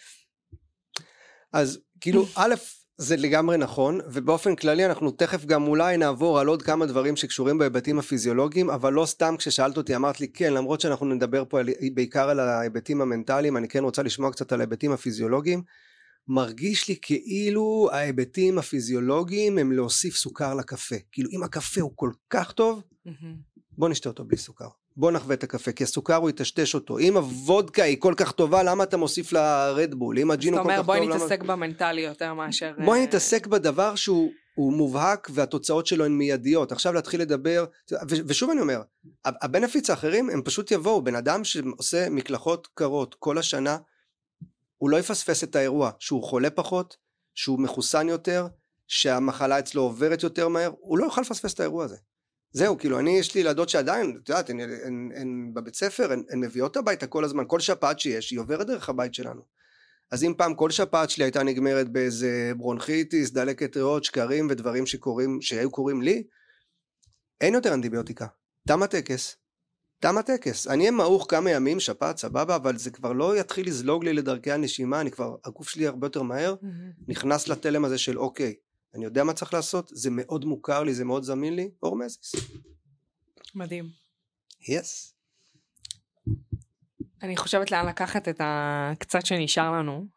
אז כאילו, א', זה לגמרי נכון, ובאופן כללי אנחנו תכף גם אולי נעבור על עוד כמה דברים שקשורים בהיבטים הפיזיולוגיים, אבל לא סתם כששאלת אותי, אמרת לי, כן, למרות שאנחנו נדבר פה בעיקר על ההיבטים המנטליים, אני כן רוצה לשמוע קצת על ההיבטים הפיזיולוגיים, מרגיש לי כאילו ההיבטים הפיזיולוגיים הם להוסיף סוכר לקפה, כאילו אם הקפה הוא כל כך טוב, בוא נשתה אותו בלי סוכר, בוא נחווה את הקפה, כי הסוכר הוא יטשטש אותו, אם הוודקה היא כל כך טובה, למה אתה מוסיף לה רדבול, אם הג'ינו כל כך טוב, זאת אומרת בואי נתעסק במנטלי יותר מאשר, בואי נתעסק בדבר שהוא מובהק, והתוצאות שלו הן מיידיות, עכשיו להתחיל לדבר, ושוב אני אומר, הבנפיץ האחרים הם פשוט יבואו, בן אדם שעושה מקלחות קרות כל השנה, הוא לא יפספס את האירוע, שהוא חולה פחות, שהוא מחוסן יותר, שהמחלה אצלו עוברת יותר מהר, הוא לא יוכל לפספס את האירוע הזה. זהו, כאילו, יש לי ילדות שעדיין, את יודעת, הן בבית ספר, הן מביאות הביתה כל הזמן, כל שפעת שיש, היא עוברת דרך הבית שלנו. אז אם פעם כל שפעת שלי הייתה נגמרת באיזה ברונכיטיס, דלקת ריאות, שקרים ודברים שהיו קוראים לי, אין יותר אנטיביוטיקה. תם הטקס. אני אהיה מעוך כמה ימים, שפעת, סבבה, אבל זה כבר לא יתחיל לזלוג לי לדרכי הנשימה, הגוף שלי הרבה יותר מהר, נכנס לתלם הזה של אוקיי, אני יודע מה צריך לעשות, זה מאוד מוכר לי, זה מאוד זמין לי, הורמזיס. מדהים. Yes. אני חושבת לאן לקחת את הקצת שנשאר לנו.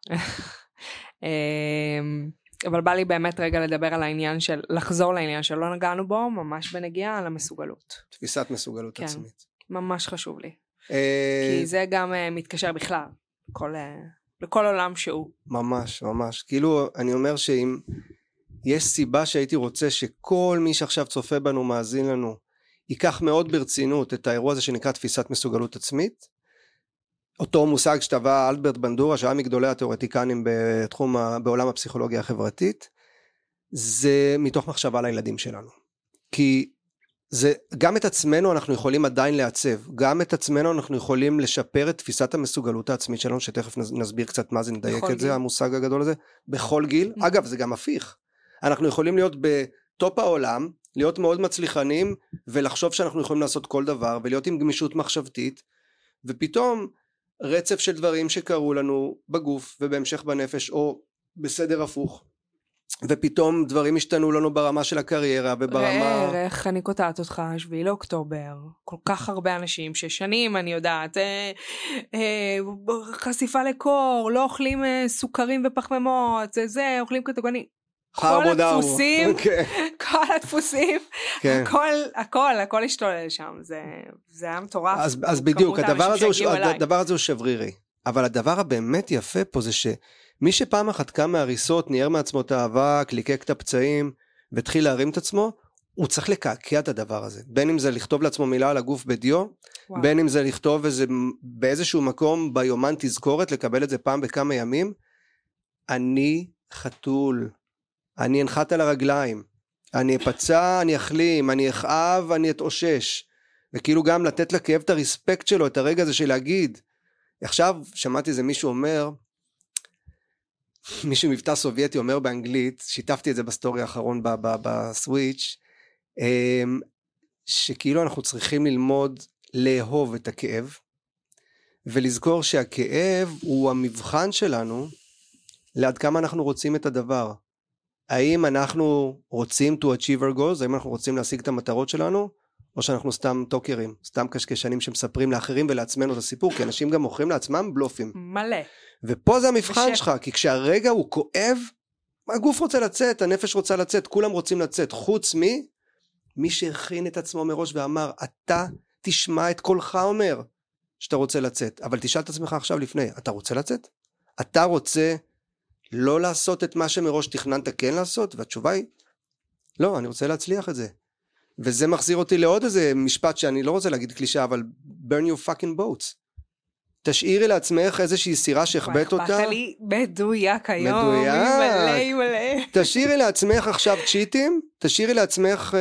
אבל בא לי באמת רגע לדבר על העניין של, לחזור לעניין שלא נגענו בו, ממש בנגיעה על המסוגלות. תפיסת מסוגלות כן, עצמית. ממש חשוב לי. כי זה גם מתקשר בכלל, לכל עולם שהוא. ממש, ממש. כאילו, אני אומר שאם יש סיבה שהייתי רוצה שכל מי שעכשיו צופה בנו, מאזין לנו, ייקח מאוד ברצינות את האירוע הזה שנקרא תפיסת מסוגלות עצמית, אותו מושג שטבע אלברט בנדורה, שהיה מגדולי התיאורטיקנים בעולם הפסיכולוגיה החברתית, זה מתוך מחשבה לילדים שלנו. כי זה, גם את עצמנו אנחנו יכולים עדיין לעצב, גם את עצמנו אנחנו יכולים לשפר את תפיסת המסוגלות העצמית שלנו, שתכף נסביר קצת מה זה, נדייק את זה, המושג הגדול הזה, בכל גיל. אגב, זה גם הפיך. אנחנו יכולים להיות בטופ העולם, להיות מאוד מצליחנים, ולחשוב שאנחנו יכולים לעשות כל דבר, ולהיות עם גמישות מחשבתית, ופתאום רצף של דברים שקרו לנו בגוף ובהמשך בנפש או בסדר הפוך, ופתאום דברים השתנו לנו ברמה של הקריירה וברמה... איך אני קוטעת אותך, 7 לאוקטובר, כל כך הרבה אנשים ששנים אני יודעת, חשיפה לקור, לא אוכלים סוכרים ופחמימות, זה אוכלים קטגוני, כל הדפוסים, כל הדפוסים, הכל השתולל שם, זה היה מטורף. אז בדיוק, הדבר הזה הוא שברירי, אבל הדבר הבאמת יפה פה זה שמי שפעם אחת קם מהריסות, ניער מעצמו את האבק, ליקק את הפצעים, והתחיל להרים את עצמו, הוא צריך לקעקע את הדבר הזה, בין אם זה לכתוב לעצמו מילה על הגוף בדיו, בין אם זה לכתוב באיזשהו מקום ביומן תזכורת, לקבל את זה פעם בכמה ימים, אני חתול, אני אנחת על הרגליים, אני אפצע, אני אחלים, אני אכאב, אני אתאושש, וכאילו גם לתת לכאב את הרספקט שלו, את הרגע הזה של להגיד, עכשיו שמעתי זה מישהו אומר, מישהו מבטא סובייטי אומר באנגלית, שיתפתי את זה בסטורי האחרון בסוויץ', שכאילו אנחנו צריכים ללמוד לאהוב את הכאב, ולזכור שהכאב הוא המבחן שלנו, לעד כמה אנחנו רוצים את הדבר. האם אנחנו רוצים to achieve our goals, האם אנחנו רוצים להשיג את המטרות שלנו, או שאנחנו סתם טוקרים, סתם קשקשנים שמספרים לאחרים ולעצמנו את הסיפור, כי אנשים גם מוכרים לעצמם בלופים. מלא. ופה זה המבחן שלך, כי כשהרגע הוא כואב, הגוף רוצה לצאת, הנפש רוצה לצאת, כולם רוצים לצאת, חוץ מי שהכין את עצמו מראש ואמר, אתה תשמע את קולך אומר, שאתה רוצה לצאת, אבל תשאל את עצמך עכשיו לפני, אתה רוצה לצאת? אתה רוצה לא לעשות את מה שמראש תכננת כן לעשות? והתשובה היא, לא, אני רוצה להצליח את זה. וזה מחזיר אותי לעוד איזה משפט שאני לא רוצה להגיד קלישה, אבל burn your fucking boats. תשאירי לעצמך איזושהי סירה שהחבאת אותה. מה לי מדויק היום. מלא. תשאירי לעצמך עכשיו צ'יטים, תשאירי לעצמך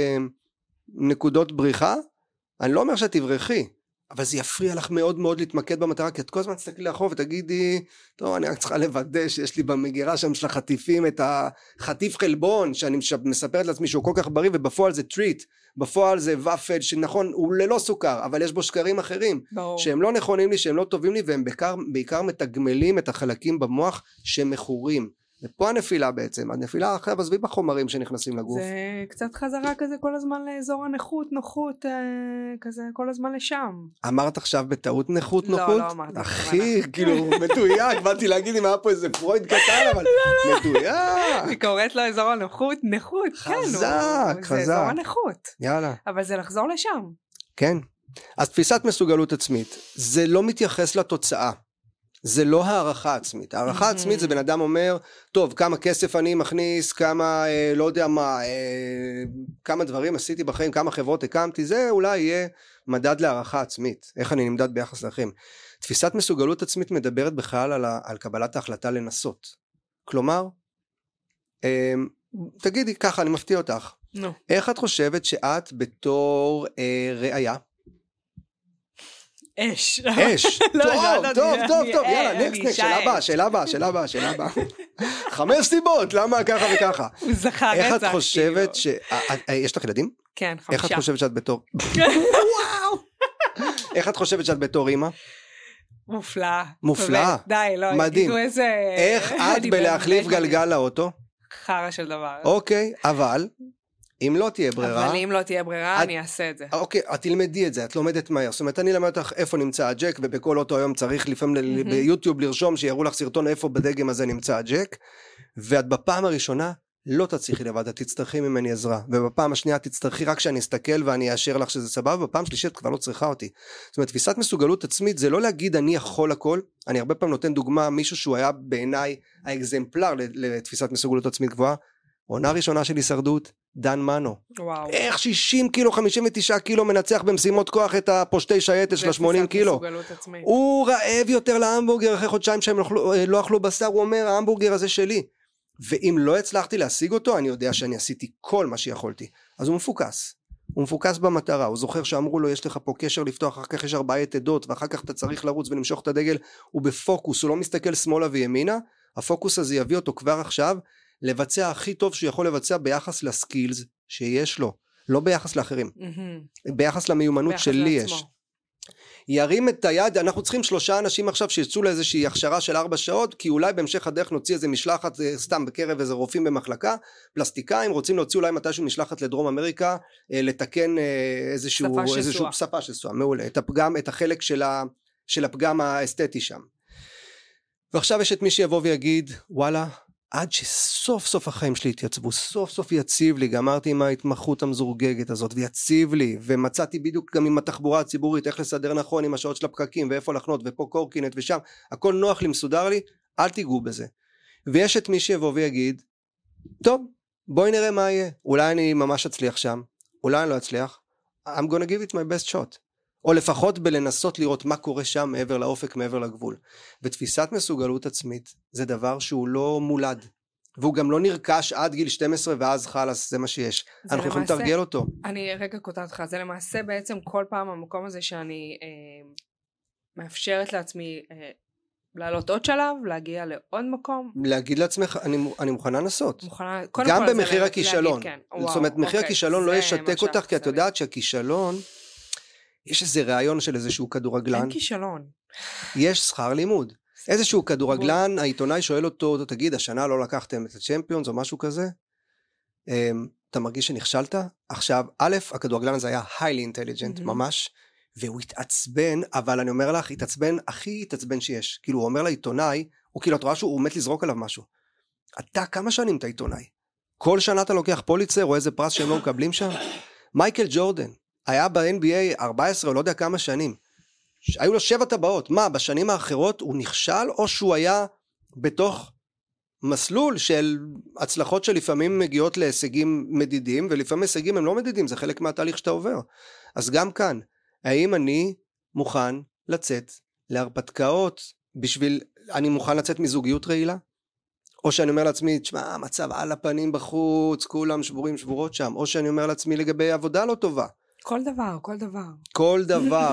נקודות בריחה. אני לא אומר שאת תברכי, אבל זה יפריע לך מאוד מאוד להתמקד במטרה, כי את כל הזמן תסתכלי לאחור ותגידי, טוב, אני רק צריכה לוודא שיש לי במגירה שם של החטיפים את החטיף חלבון, שאני מספרת לעצמי שהוא כל כך בריא, ובפועל זה טריט, בפועל זה ופל, שנכון, הוא ללא סוכר, אבל יש בו שקרים אחרים, שהם לא נכונים לי, שהם לא טובים לי, והם בעיקר מתגמלים את החלקים במוח שמכורים. ופה הנפילה בעצם, הנפילה עכשיו עזבי בחומרים שנכנסים לגוף. זה קצת חזרה כזה כל הזמן לאזור הנוחות, נוחות, כזה כל הזמן לשם. אמרת עכשיו בטעות נוחות? לא אמרתי. אחי, כאילו מדויק, באתי להגיד אם היה פה איזה פרויד קטן, אבל מדויק. אני קוראת לו אזור הנוחות, נוחות, כן. חזק. זה אזור הנוחות. יאללה. אבל זה לחזור לשם. כן. אז תפיסת מסוגלות עצמית, זה לא מתייחס לתוצאה. זה לא הערכה עצמית. הערכה עצמית זה בן אדם אומר, טוב, כמה כסף אני מכניס, כמה, לא יודע מה, כמה דברים עשיתי בחיים, כמה חברות הקמתי, זה אולי יהיה מדד להערכה עצמית. איך אני נמדד ביחס לאחרים. תפיסת מסוגלות עצמית מדברת בכלל על קבלת ההחלטה לנסות. כלומר, תגידי ככה, אני מפתיע אותך. איך את חושבת שאת בתור ראיה, אש. טוב, יאללה, שאלה הבאה. 5 סיבות, למה ככה וככה? הוא זכה רצח. איך את חושבת יש לך ילדים? כן, 5. איך את חושבת שאת בתור... וואו! איך את חושבת שאת בתור אמא? מופלאה. די, לא, מדהים. איך את בלהחליף גלגל לאוטו? חרא של דבר. אוקיי, אבל אם לא תהיה ברירה... אבל אם לא תהיה ברירה, אני אעשה את זה. אוקיי, את תלמדי את זה, את לומדת מהר. זאת אומרת, אני למד אותך איפה נמצא הג'ק, ובכל אותו היום צריך לפעמים ביוטיוב לרשום, שיראו לך סרטון איפה בדגם הזה נמצא הג'ק, ואת בפעם הראשונה לא תצליחי לבד, את תצטרכי ממני עזרה, ובפעם השנייה תצטרכי רק שאני אסתכל ואני אאשר לך שזה סבבה, ובפעם שלישית כבר לא צריכה אותי. זאת אומרת, תפיסת מסוגלות עצמית זה לא להגיד אני יכול הכל, אני הרבה פעם נותן דוגמה, מישהו שהוא היה בעיניי האקזמפלר לתפיסת מסוגלות עצמית גבוהה, עונה ראשונה של הישרדות, דן מנו. וואו. איך 60 קילו, 59 קילו מנצח במשימות כוח את הפושטי שייטת של 80 קילו. הוא רעב יותר להמבורגר אחרי חודשיים שהם לא אכלו בשר, הוא אומר ההמבורגר הזה שלי. ואם לא הצלחתי להשיג אותו, אני יודע שאני עשיתי כל מה שיכולתי. אז הוא מפוקס. הוא מפוקס במטרה, הוא זוכר שאמרו לו יש לך פה קשר לפתוח, אחר כך יש 4 יתדות, ואחר כך אתה צריך לרוץ ולמשוך את הדגל, הוא בפוקוס, הוא לא מסתכל שמאלה וימינה, הפוקוס הזה יביא אותו כבר עכשיו, לבצע הכי טוב שהוא יכול לבצע ביחס לסקילס שיש לו, לא ביחס לאחרים, ביחס למיומנות שלי יש. ירים את היד, אנחנו צריכים 3 אנשים עכשיו שיצאו לאיזושהי הכשרה של 4 שעות, כי אולי בהמשך הדרך נוציא איזה משלחת, סתם בקרב איזה רופאים במחלקה, פלסטיקאים, רוצים להוציא אולי מתישהו משלחת לדרום אמריקה, לתקן איזשהו שפה שסועה, מעולה, את החלק של הפגם האסתטי שם. ועכשיו יש את מי שיבוא ויגיד, וואלה, עד שסוף סוף החיים שלי התייצבו, סוף סוף יציב לי, גמרתי עם ההתמחות המזורגגת הזאת, ויציב לי, ומצאתי בדיוק גם עם התחבורה הציבורית, איך לסדר נכון עם השעות של הפקקים, ואיפה לחנות, ופה קורקינט ושם, הכל נוח לי, מסודר לי, אל תיגעו בזה. ויש את מי שיבוא ויגיד, טוב, בואי נראה מה יהיה, אולי אני ממש אצליח שם, אולי אני לא אצליח, I'm gonna give it my best shot. או לפחות בלנסות לראות מה קורה שם מעבר לאופק, מעבר לגבול. ותפיסת מסוגלות עצמית זה דבר שהוא לא מולד, והוא גם לא נרכש עד גיל 12 ואז חלס, זה מה שיש. אנחנו יכולים לתרגל אותו. אני רגע קוטעת לך, זה למעשה בעצם כל פעם המקום הזה שאני מאפשרת לעצמי לעלות עוד שלב, להגיע לעוד מקום. להגיד לעצמך, אני מוכנה לנסות. גם במחיר הכישלון. זאת אומרת, מחיר הכישלון לא ישתק אותך, כי את יודעת שהכישלון, יש איזה רעיון של איזשהו כדורגלן. אין כישלון. יש שכר לימוד. איזשהו כדורגלן, העיתונאי שואל אותו, תגיד, השנה לא לקחתם את הצ'מפיונס או משהו כזה? אתה מרגיש שנכשלת? עכשיו, א', הכדורגלן הזה היה highly intelligent, ממש, והוא התעצבן, אבל אני אומר לך, התעצבן, הכי התעצבן שיש. כאילו, הוא אומר לעיתונאי, הוא כאילו, את רואה שהוא מת לזרוק עליו משהו. אתה, כמה שנים אתה עיתונאי? כל שנה אתה לוקח פוליצר, או איזה פרס שהם לא מקבלים שם? מייקל ג'ורדן, היה ב-NBA 14 או לא יודע כמה שנים, היו לו 7 טבעות, מה, בשנים האחרות הוא נכשל, או שהוא היה בתוך מסלול של הצלחות שלפעמים מגיעות להישגים מדידים, ולפעמים הישגים הם לא מדידים, זה חלק מהתהליך שאתה עובר. אז גם כאן, האם אני מוכן לצאת להרפתקאות, אני מוכן לצאת מזוגיות רעילה? או שאני אומר לעצמי, תשמע, המצב על הפנים בחוץ, כולם שבורים שבורות שם, או שאני אומר לעצמי לגבי עבודה לא טובה, כל דבר, כל דבר. כל דבר,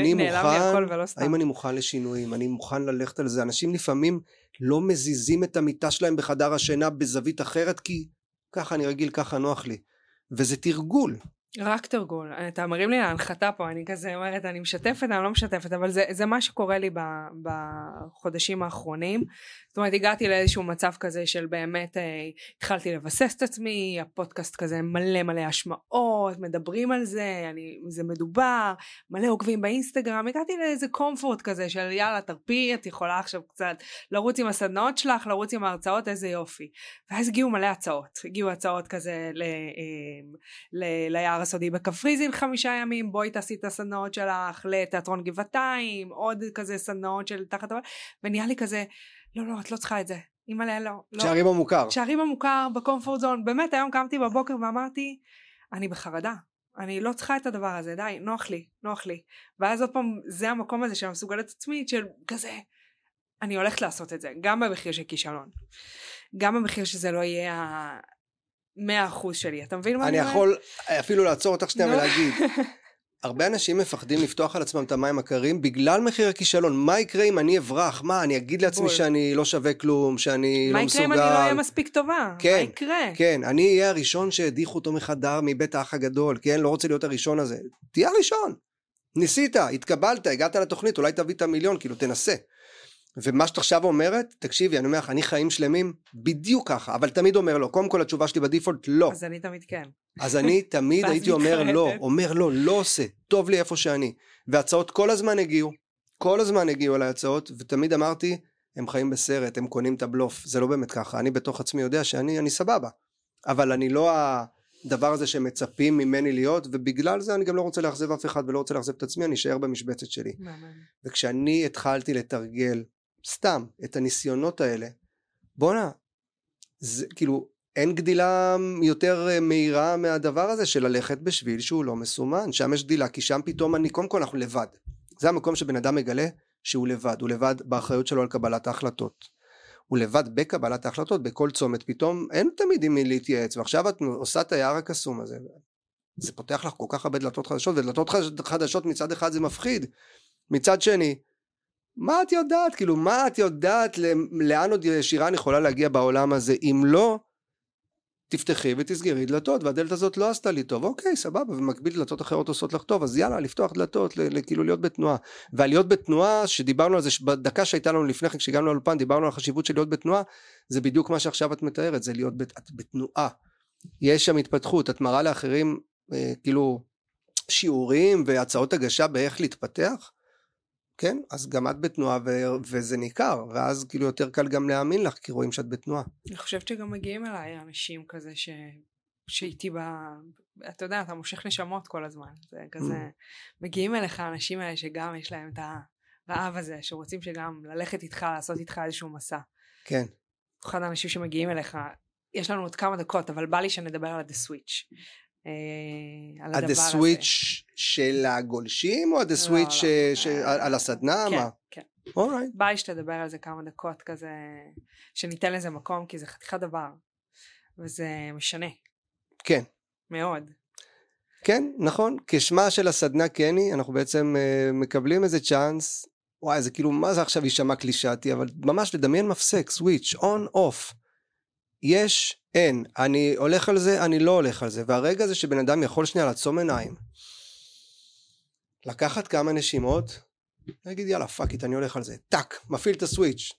האם אני מוכן לשינויים, אני מוכן ללכת על זה, אנשים לפעמים לא מזיזים את המיטה שלהם בחדר השינה בזווית אחרת, כי ככה אני רגיל, ככה נוח לי, וזה תרגול. רק תרגול, אתה מרים לי להנחתה פה, אני כזה אומרת, אני משתפת, אני לא משתפת, אבל זה מה שקורה לי בחודשים האחרונים, זאת אומרת, הגעתי לאיזשהו מצב כזה של באמת, התחלתי לבסס את עצמי, הפודקאסט כזה מלא מלא השמעות, מדברים על זה, זה מדובר, מלא עוקבים באינסטגרם, הגעתי לאיזה קומפורט כזה של יאללה תרפי, את יכולה עכשיו קצת לרוץ עם הסדנאות שלך, לרוץ עם ההרצאות, איזה יופי. ואז הגיעו מלא הצעות, הגיעו הצעות כזה ליער הסודי בקפריזין 5 ימים, בואי תעשי את הסדנאות שלך לתיאטרון גבעתיים, עוד כזה סדנאות של תחת הבא, ונהיה לי כזה, לא, את לא צריכה את זה, אימא'לה, לא. שערים המוכר. שערים המוכר בקומפורט זון, באמת היום קמתי בבוקר ואמרתי, אני בחרדה, אני לא צריכה את הדבר הזה, די, נוח לי. ואז עוד פעם, זה המקום הזה של המסוגלת עצמית, של כזה, אני הולכת לעשות את זה, גם במחיר של כישלון, גם במחיר שזה לא יהיה 100% שלי, אתה מבין מה אני יכול אפילו לעצור אותך שנייה ולהגיד, הרבה אנשים מפחדים לפתוח על עצמם את המים הקרים בגלל מחיר הכישלון. מה יקרה אם אני אברח? מה, אני אגיד לעצמי שאני לא שווה כלום, שאני לא מסוגל? מה יקרה אם אני לא אהיה מספיק טובה? כן, מה יקרה? כן, אני אהיה הראשון שהדיחו אותו מחדר מבית האח הגדול, כן, לא רוצה להיות הראשון הזה. תהיה הראשון. ניסית, התקבלת, הגעת לתוכנית, אולי תביא את המיליון, כאילו תנסה. ומה שאת עכשיו אומרת, תקשיבי, אני אומר לך, אני חיים שלמים בדיוק ככה, אבל תמיד אומר לא, קודם כל התשובה שלי בדיפולט, לא. אז אני תמיד כן. אז אני תמיד הייתי אומר לא עושה, טוב לי איפה שאני. והצעות כל הזמן הגיעו אליי הצעות, ותמיד אמרתי, הם חיים בסרט, הם קונים את הבלוף, זה לא באמת ככה, אני בתוך עצמי יודע שאני סבבה, אבל אני לא הדבר הזה שמצפים ממני להיות, ובגלל זה אני גם לא רוצה לאכזב אף אחד, ולא רוצה לאכזב את עצמי, אני אשאר במשבצת שלי. וכשאני התחלתי לתרגל, סתם, את הניסיונות האלה, בוא'נה, זה כאילו, אין גדילה יותר מהירה מהדבר הזה, של ללכת בשביל שהוא לא מסומן, שם יש גדילה, כי שם פתאום קודם כל אנחנו לבד, זה המקום שבן אדם מגלה, שהוא לבד, הוא לבד באחריות שלו על קבלת ההחלטות, הוא לבד בקבלת ההחלטות, בכל צומת, פתאום אין תמיד עם מי להתייעץ, ועכשיו את עושה את היער הקסום הזה, זה פותח לך כל כך הרבה דלתות חדשות, ודלתות חדשות מצד אחד זה מפחיד, מצד שני, מה את יודעת, כאילו מה את יודעת, לאן עוד שירן יכולה להגיע בעולם הזה, אם לא, תפתחי ותסגרי דלתות, והדלת הזאת לא עשתה לי טוב, אוקיי, סבבה, ומקביל דלתות אחרות עושות לך טוב, אז יאללה, לפתוח דלתות, כאילו להיות בתנועה, והלהיות בתנועה, שדיברנו על זה, בדקה שהייתה לנו לפני כן, כשהגענו לאולפן, דיברנו על החשיבות של להיות בתנועה, זה בדיוק מה שעכשיו את מתארת, זה להיות בתנועה, יש שם התפתחות, את מראה לאחרים, כאילו, שיעורים והצעות הגשה באיך להתפתח, כן, אז גם את בתנועה וזה ניכר, ואז כאילו יותר קל גם להאמין לך, כי רואים שאת בתנועה. אני חושבת שגם מגיעים אליי אנשים כזה שאיתי אתה יודע, אתה מושך נשמות כל הזמן, זה כזה, מגיעים אליך האנשים האלה שגם יש להם את הרעב הזה, שרוצים שגם ללכת איתך, לעשות איתך איזשהו מסע. כן. אחד האנשים שמגיעים אליך, יש לנו עוד כמה דקות, אבל בא לי שנדבר על The Switch. על The Switch של הגולשים או The Switch על הסדנה? כן, כן. Alright. בא לי שתדבר על זה כמה דקות כזה, שניתן לזה מקום, כי זה חתיכת דבר, וזה משנה. כן. מאוד. כן, נכון. כשמה של הסדנה קני, אנחנו בעצם מקבלים איזה צ'אנס, וואי, זה כאילו, מה זה עכשיו יישמע קלישאתי, אבל ממש לדמיין מפסק, סוויץ', און, אוף. יש, אין, אני הולך על זה, אני לא הולך על זה, והרגע הזה שבן אדם יכול שנייה לעצום עיניים, לקחת כמה נשימות, להגיד יאללה פאק איט, אני הולך על זה, טק, מפעיל את הסוויץ',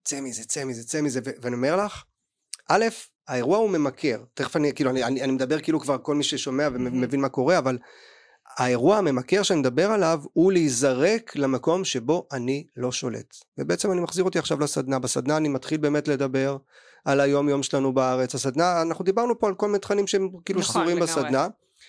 צא מזה, ואני אומר לך, א', האירוע הוא ממכר, תכף אני מדבר כאילו כבר כל מי ששומע ומבין מה קורה, אבל האירוע הממכר שאני מדבר עליו, הוא להיזרק למקום שבו אני לא שולט, ובעצם אני מחזיר אותי עכשיו לסדנה, בסדנה אני מתחיל באמת לדבר, על היום יום שלנו בארץ, הסדנה, אנחנו דיברנו פה על כל מיני תכנים שהם כאילו שזורים בסדנה,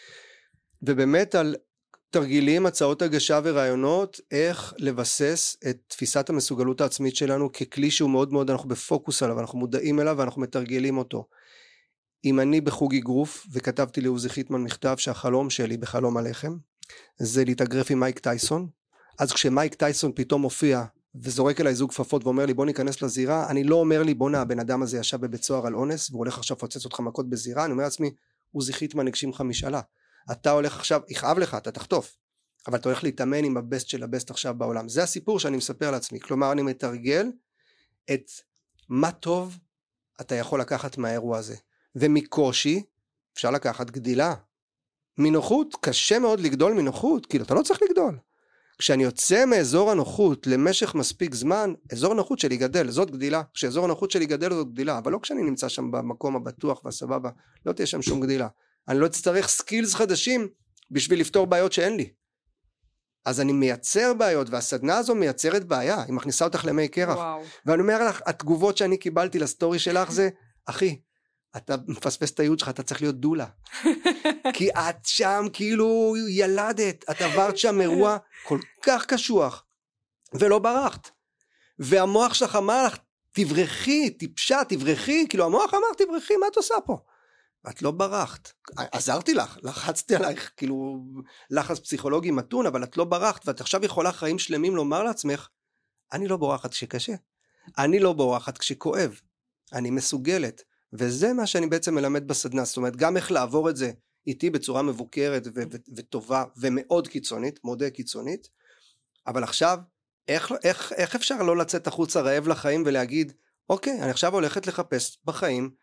ובאמת על תרגילים, הצעות הגשה ורעיונות, איך לבסס את תפיסת המסוגלות העצמית שלנו, ככלי שהוא מאוד מאוד, אנחנו בפוקוס עליו, אנחנו מודעים אליו ואנחנו מתרגלים אותו. אם אני בחוג אגרוף, וכתבתי לעוזי חיטמן מכתב שהחלום שלי בחלום הלחם, זה להתאגרף עם מייק טייסון, אז כשמייק טייסון פתאום מופיע, וזורק אליי זוג כפפות ואומר לי בוא ניכנס לזירה, אני לא אומר לי בוא הבן אדם הזה ישב בבית סוהר על אונס והוא הולך עכשיו לפוצץ אותך מכות בזירה, אני אומר לעצמי עוזי חיטמן הגשים לך משאלה, אתה הולך עכשיו, יכאב לך, אתה תחטוף, אבל אתה הולך להתאמן עם הבסט של הבסט עכשיו בעולם, זה הסיפור שאני מספר לעצמי, כלומר אני מתרגל את מה טוב אתה יכול לקחת מהאירוע הזה, ומקושי אפשר לקחת גדילה, מנוחות, קשה מאוד לגדול מנוחות, כאילו אתה לא צריך לגדול, כשאני יוצא מאזור הנוחות למשך מספיק זמן, אזור הנוחות שלי גדל, זאת גדילה, כשאזור הנוחות שלי גדל זאת גדילה, אבל לא כשאני נמצא שם במקום הבטוח והסבבה, לא תהיה שם שום גדילה, אני לא אצטרך סקילס חדשים בשביל לפתור בעיות שאין לי, אז אני מייצר בעיות, והסדנה הזו מייצרת בעיה, היא מכניסה אותך למי קרח, ואני אומר לך, התגובות שאני קיבלתי לסטורי שלך זה, אחי, אתה מפספס את הייעוד שלך, אתה צריך להיות דולה. כי את שם כאילו ילדת, את עברת שם אירוע כל כך קשוח, ולא ברחת. והמוח שלך אמר לך, תברכי, טיפשה, תברכי, כאילו המוח אמר, תברכי, מה את עושה פה? ואת לא ברחת. עזרתי לך, לחצתי עלייך, כאילו לחץ פסיכולוגי מתון, אבל את לא ברחת, ואת עכשיו יכולה חיים שלמים לומר לעצמך, אני לא בורחת כשקשה, אני לא בורחת כשכואב, אני מסוגלת. וזה מה שאני בעצם מלמד בסדנה, זאת אומרת, גם איך לעבור את זה איתי בצורה מבוקרת וטובה ומאוד קיצונית, מודה קיצונית, אבל עכשיו, איך אפשר לא לצאת החוצה רעב לחיים ולהגיד, אוקיי, אני עכשיו הולכת לחפש בחיים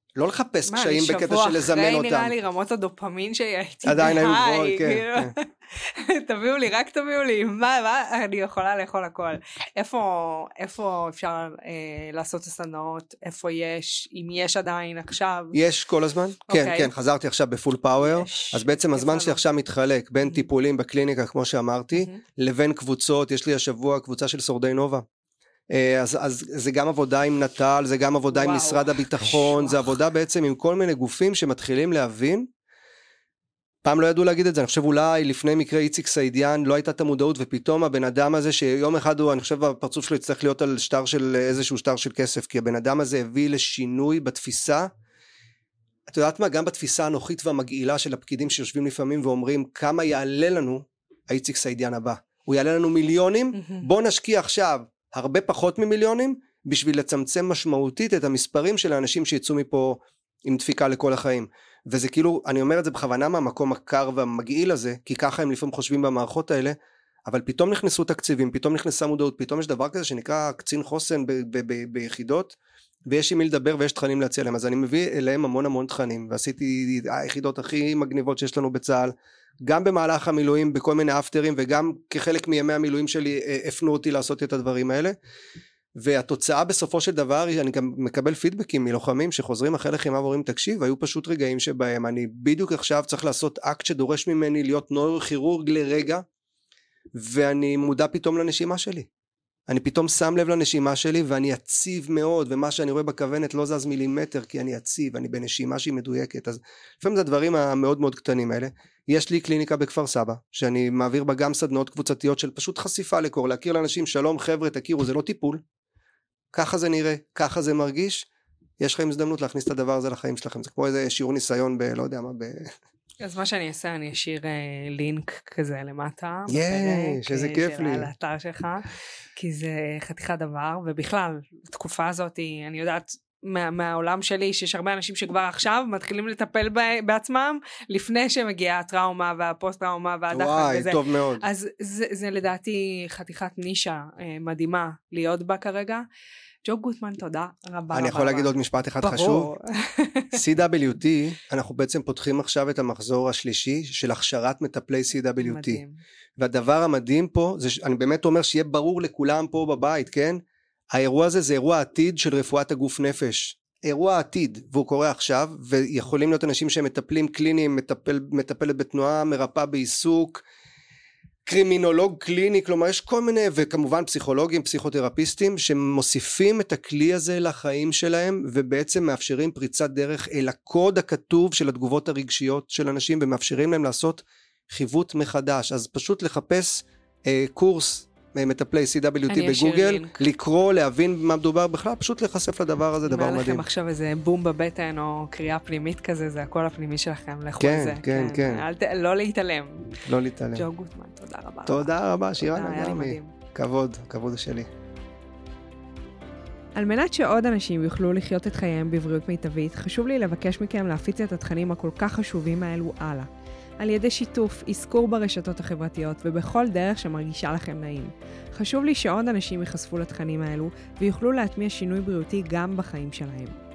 לא לחפש קשיים בקטע של לזמן אותם. שבוע אחרי נראה לי רמות הדופמין שהייתי עדיין היו גבוהות, כן. תביאו לי, רק תביאו לי, מה, אני יכולה לאכול הכל. איפה אפשר לעשות הסדנאות, איפה יש, אם יש עדיין עכשיו? יש כל הזמן, כן, כן, חזרתי עכשיו בפול פאוור, אז בעצם הזמן שלי עכשיו מתחלק בין טיפולים בקליניקה, כמו שאמרתי, לבין קבוצות, יש לי השבוע קבוצה של שורדי נובה. אז זה גם עבודה עם נטל, זה גם עבודה עם משרד הביטחון, זה עבודה בעצם עם כל מיני גופים שמתחילים להבין, פעם לא ידעו להגיד את זה, אני חושב אולי לפני מקרה איציק סעידיאן לא הייתה את המודעות, ופתאום הבן אדם הזה שיום אחד אני חושב הפרצוף שלו יצטרך להיות על שטר של איזשהו שטר של כסף, כי הבן אדם הזה הביא לשינוי בתפיסה, את יודעת מה, גם בתפיסה הנוחית והמגעילה של הפקידים שיושבים לפעמים ואומרים כמה יעלה לנו האיציק סעידיאן הבא, הוא יעלה לנו מיליונים, בוא נשקיע עכשיו הרבה פחות ממיליונים, בשביל לצמצם משמעותית את המספרים של האנשים שיצאו מפה עם דפיקה לכל החיים. וזה כאילו, אני אומר את זה בכוונה מהמקום הקר והמגעיל הזה, כי ככה הם לפעמים חושבים במערכות האלה, אבל פתאום נכנסו תקציבים, פתאום נכנסה מודעות, פתאום יש דבר כזה שנקרא קצין חוסן ביחידות, ויש עם מי לדבר ויש תכנים להציע להם, אז אני מביא אליהם המון המון תכנים, ועשיתי היחידות הכי מגניבות שיש לנו בצה"ל, גם במהלך המילואים, בכל מיני אפטרים, וגם כחלק מימי המילואים שלי, הפנו אותי לעשות את הדברים האלה, והתוצאה בסופו של דבר, אני גם מקבל פידבקים מלוחמים שחוזרים אחרי לחימה ואומרים, תקשיב, היו פשוט רגעים שבהם אני בדיוק עכשיו צריך לעשות אקט שדורש ממני להיות נוירוכירורג לרגע, ואני מודע פתאום לנשימה שלי. אני פתאום שם לב לנשימה שלי, ואני אציב מאוד, ומה שאני רואה בכוונת לא זז מילימטר, כי אני אציב, אני בנשימה שהיא מדויקת. אז לפעמים זה הדברים המאוד מאוד קטנים האלה. יש לי קליניקה בכפר סבא, שאני מעביר בה גם סדנות קבוצתיות של פשוט חשיפה לקור, להכיר לאנשים, שלום חבר'ה, תכירו, זה לא טיפול. ככה זה נראה, ככה זה מרגיש, יש לכם הזדמנות להכניס את הדבר הזה לחיים שלכם, זה כמו איזה שיעור ניסיון לא יודע מה, אז מה שאני אעשה, אני אשאיר לינק כזה למטה, שזה כיף לי. על האתר שלך, כי זה חתיכת דבר, ובכלל, בתקופה הזאת, אני יודעת מהעולם שלי, שיש הרבה אנשים שכבר עכשיו מתחילים לטפל בעצמם, לפני שמגיעה הטראומה והפוסט טראומה והדחק וזה. וואי, טוב מאוד. אז זה לדעתי חתיכת נישה מדהימה להיות בה כרגע. ג'ו גוטמן, תודה רבה. אני יכול להגיד עוד משפט אחד חשוב. CWT, אנחנו בעצם פותחים עכשיו את המחזור השלישי של הכשרת מטפלי CWT. מדהים. והדבר המדהים פה, אני באמת אומר שיהיה ברור לכולם פה בבית, כן? האירוע הזה זה אירוע עתיד של רפואת הגוף נפש. אירוע עתיד, והוא קורה עכשיו, ויכולים להיות אנשים שהם מטפלים קליניים, מטפלת בתנועה, מרפאה בעיסוק, קרימינולוג קליני, כלומר יש כל מיני, וכמובן פסיכולוגים, פסיכותרפיסטים, שמוסיפים את הכלי הזה לחיים שלהם, ובעצם מאפשרים פריצת דרך אל הקוד הכתוב של התגובות הרגשיות של אנשים, ומאפשרים להם לעשות חיווט מחדש. אז פשוט לחפש קורס מטפלי CWT בגוגל, לקרוא, להבין מה מדובר בכלל, פשוט להיחשף לדבר הזה, דבר מדהים. אומר לכם עכשיו איזה בום בבטן או קריאה פנימית כזה, זה הכל הפנימי שלכם, לכו על זה. כן, כן. לא להתעלם. לא להתעלם. ג'ו גוטמן, תודה רבה. תודה רבה, שירן אגרמי. כבוד, כבוד שלי. על מנת שעוד אנשים יוכלו לחיות את חייהם בבריאות מיטבית, חשוב לי לבקש מכם להפיץ את התכנים הכל כך חשובים האלו הלאה. על ידי שיתוף, עסקור ברשתות החברתיות ובכל דרך שמרגישה לכם נעים. חשוב לי שעוד אנשים ייחשפו לתכנים האלו ויוכלו להטמיע שינוי בריאותי גם בחיים שלהם.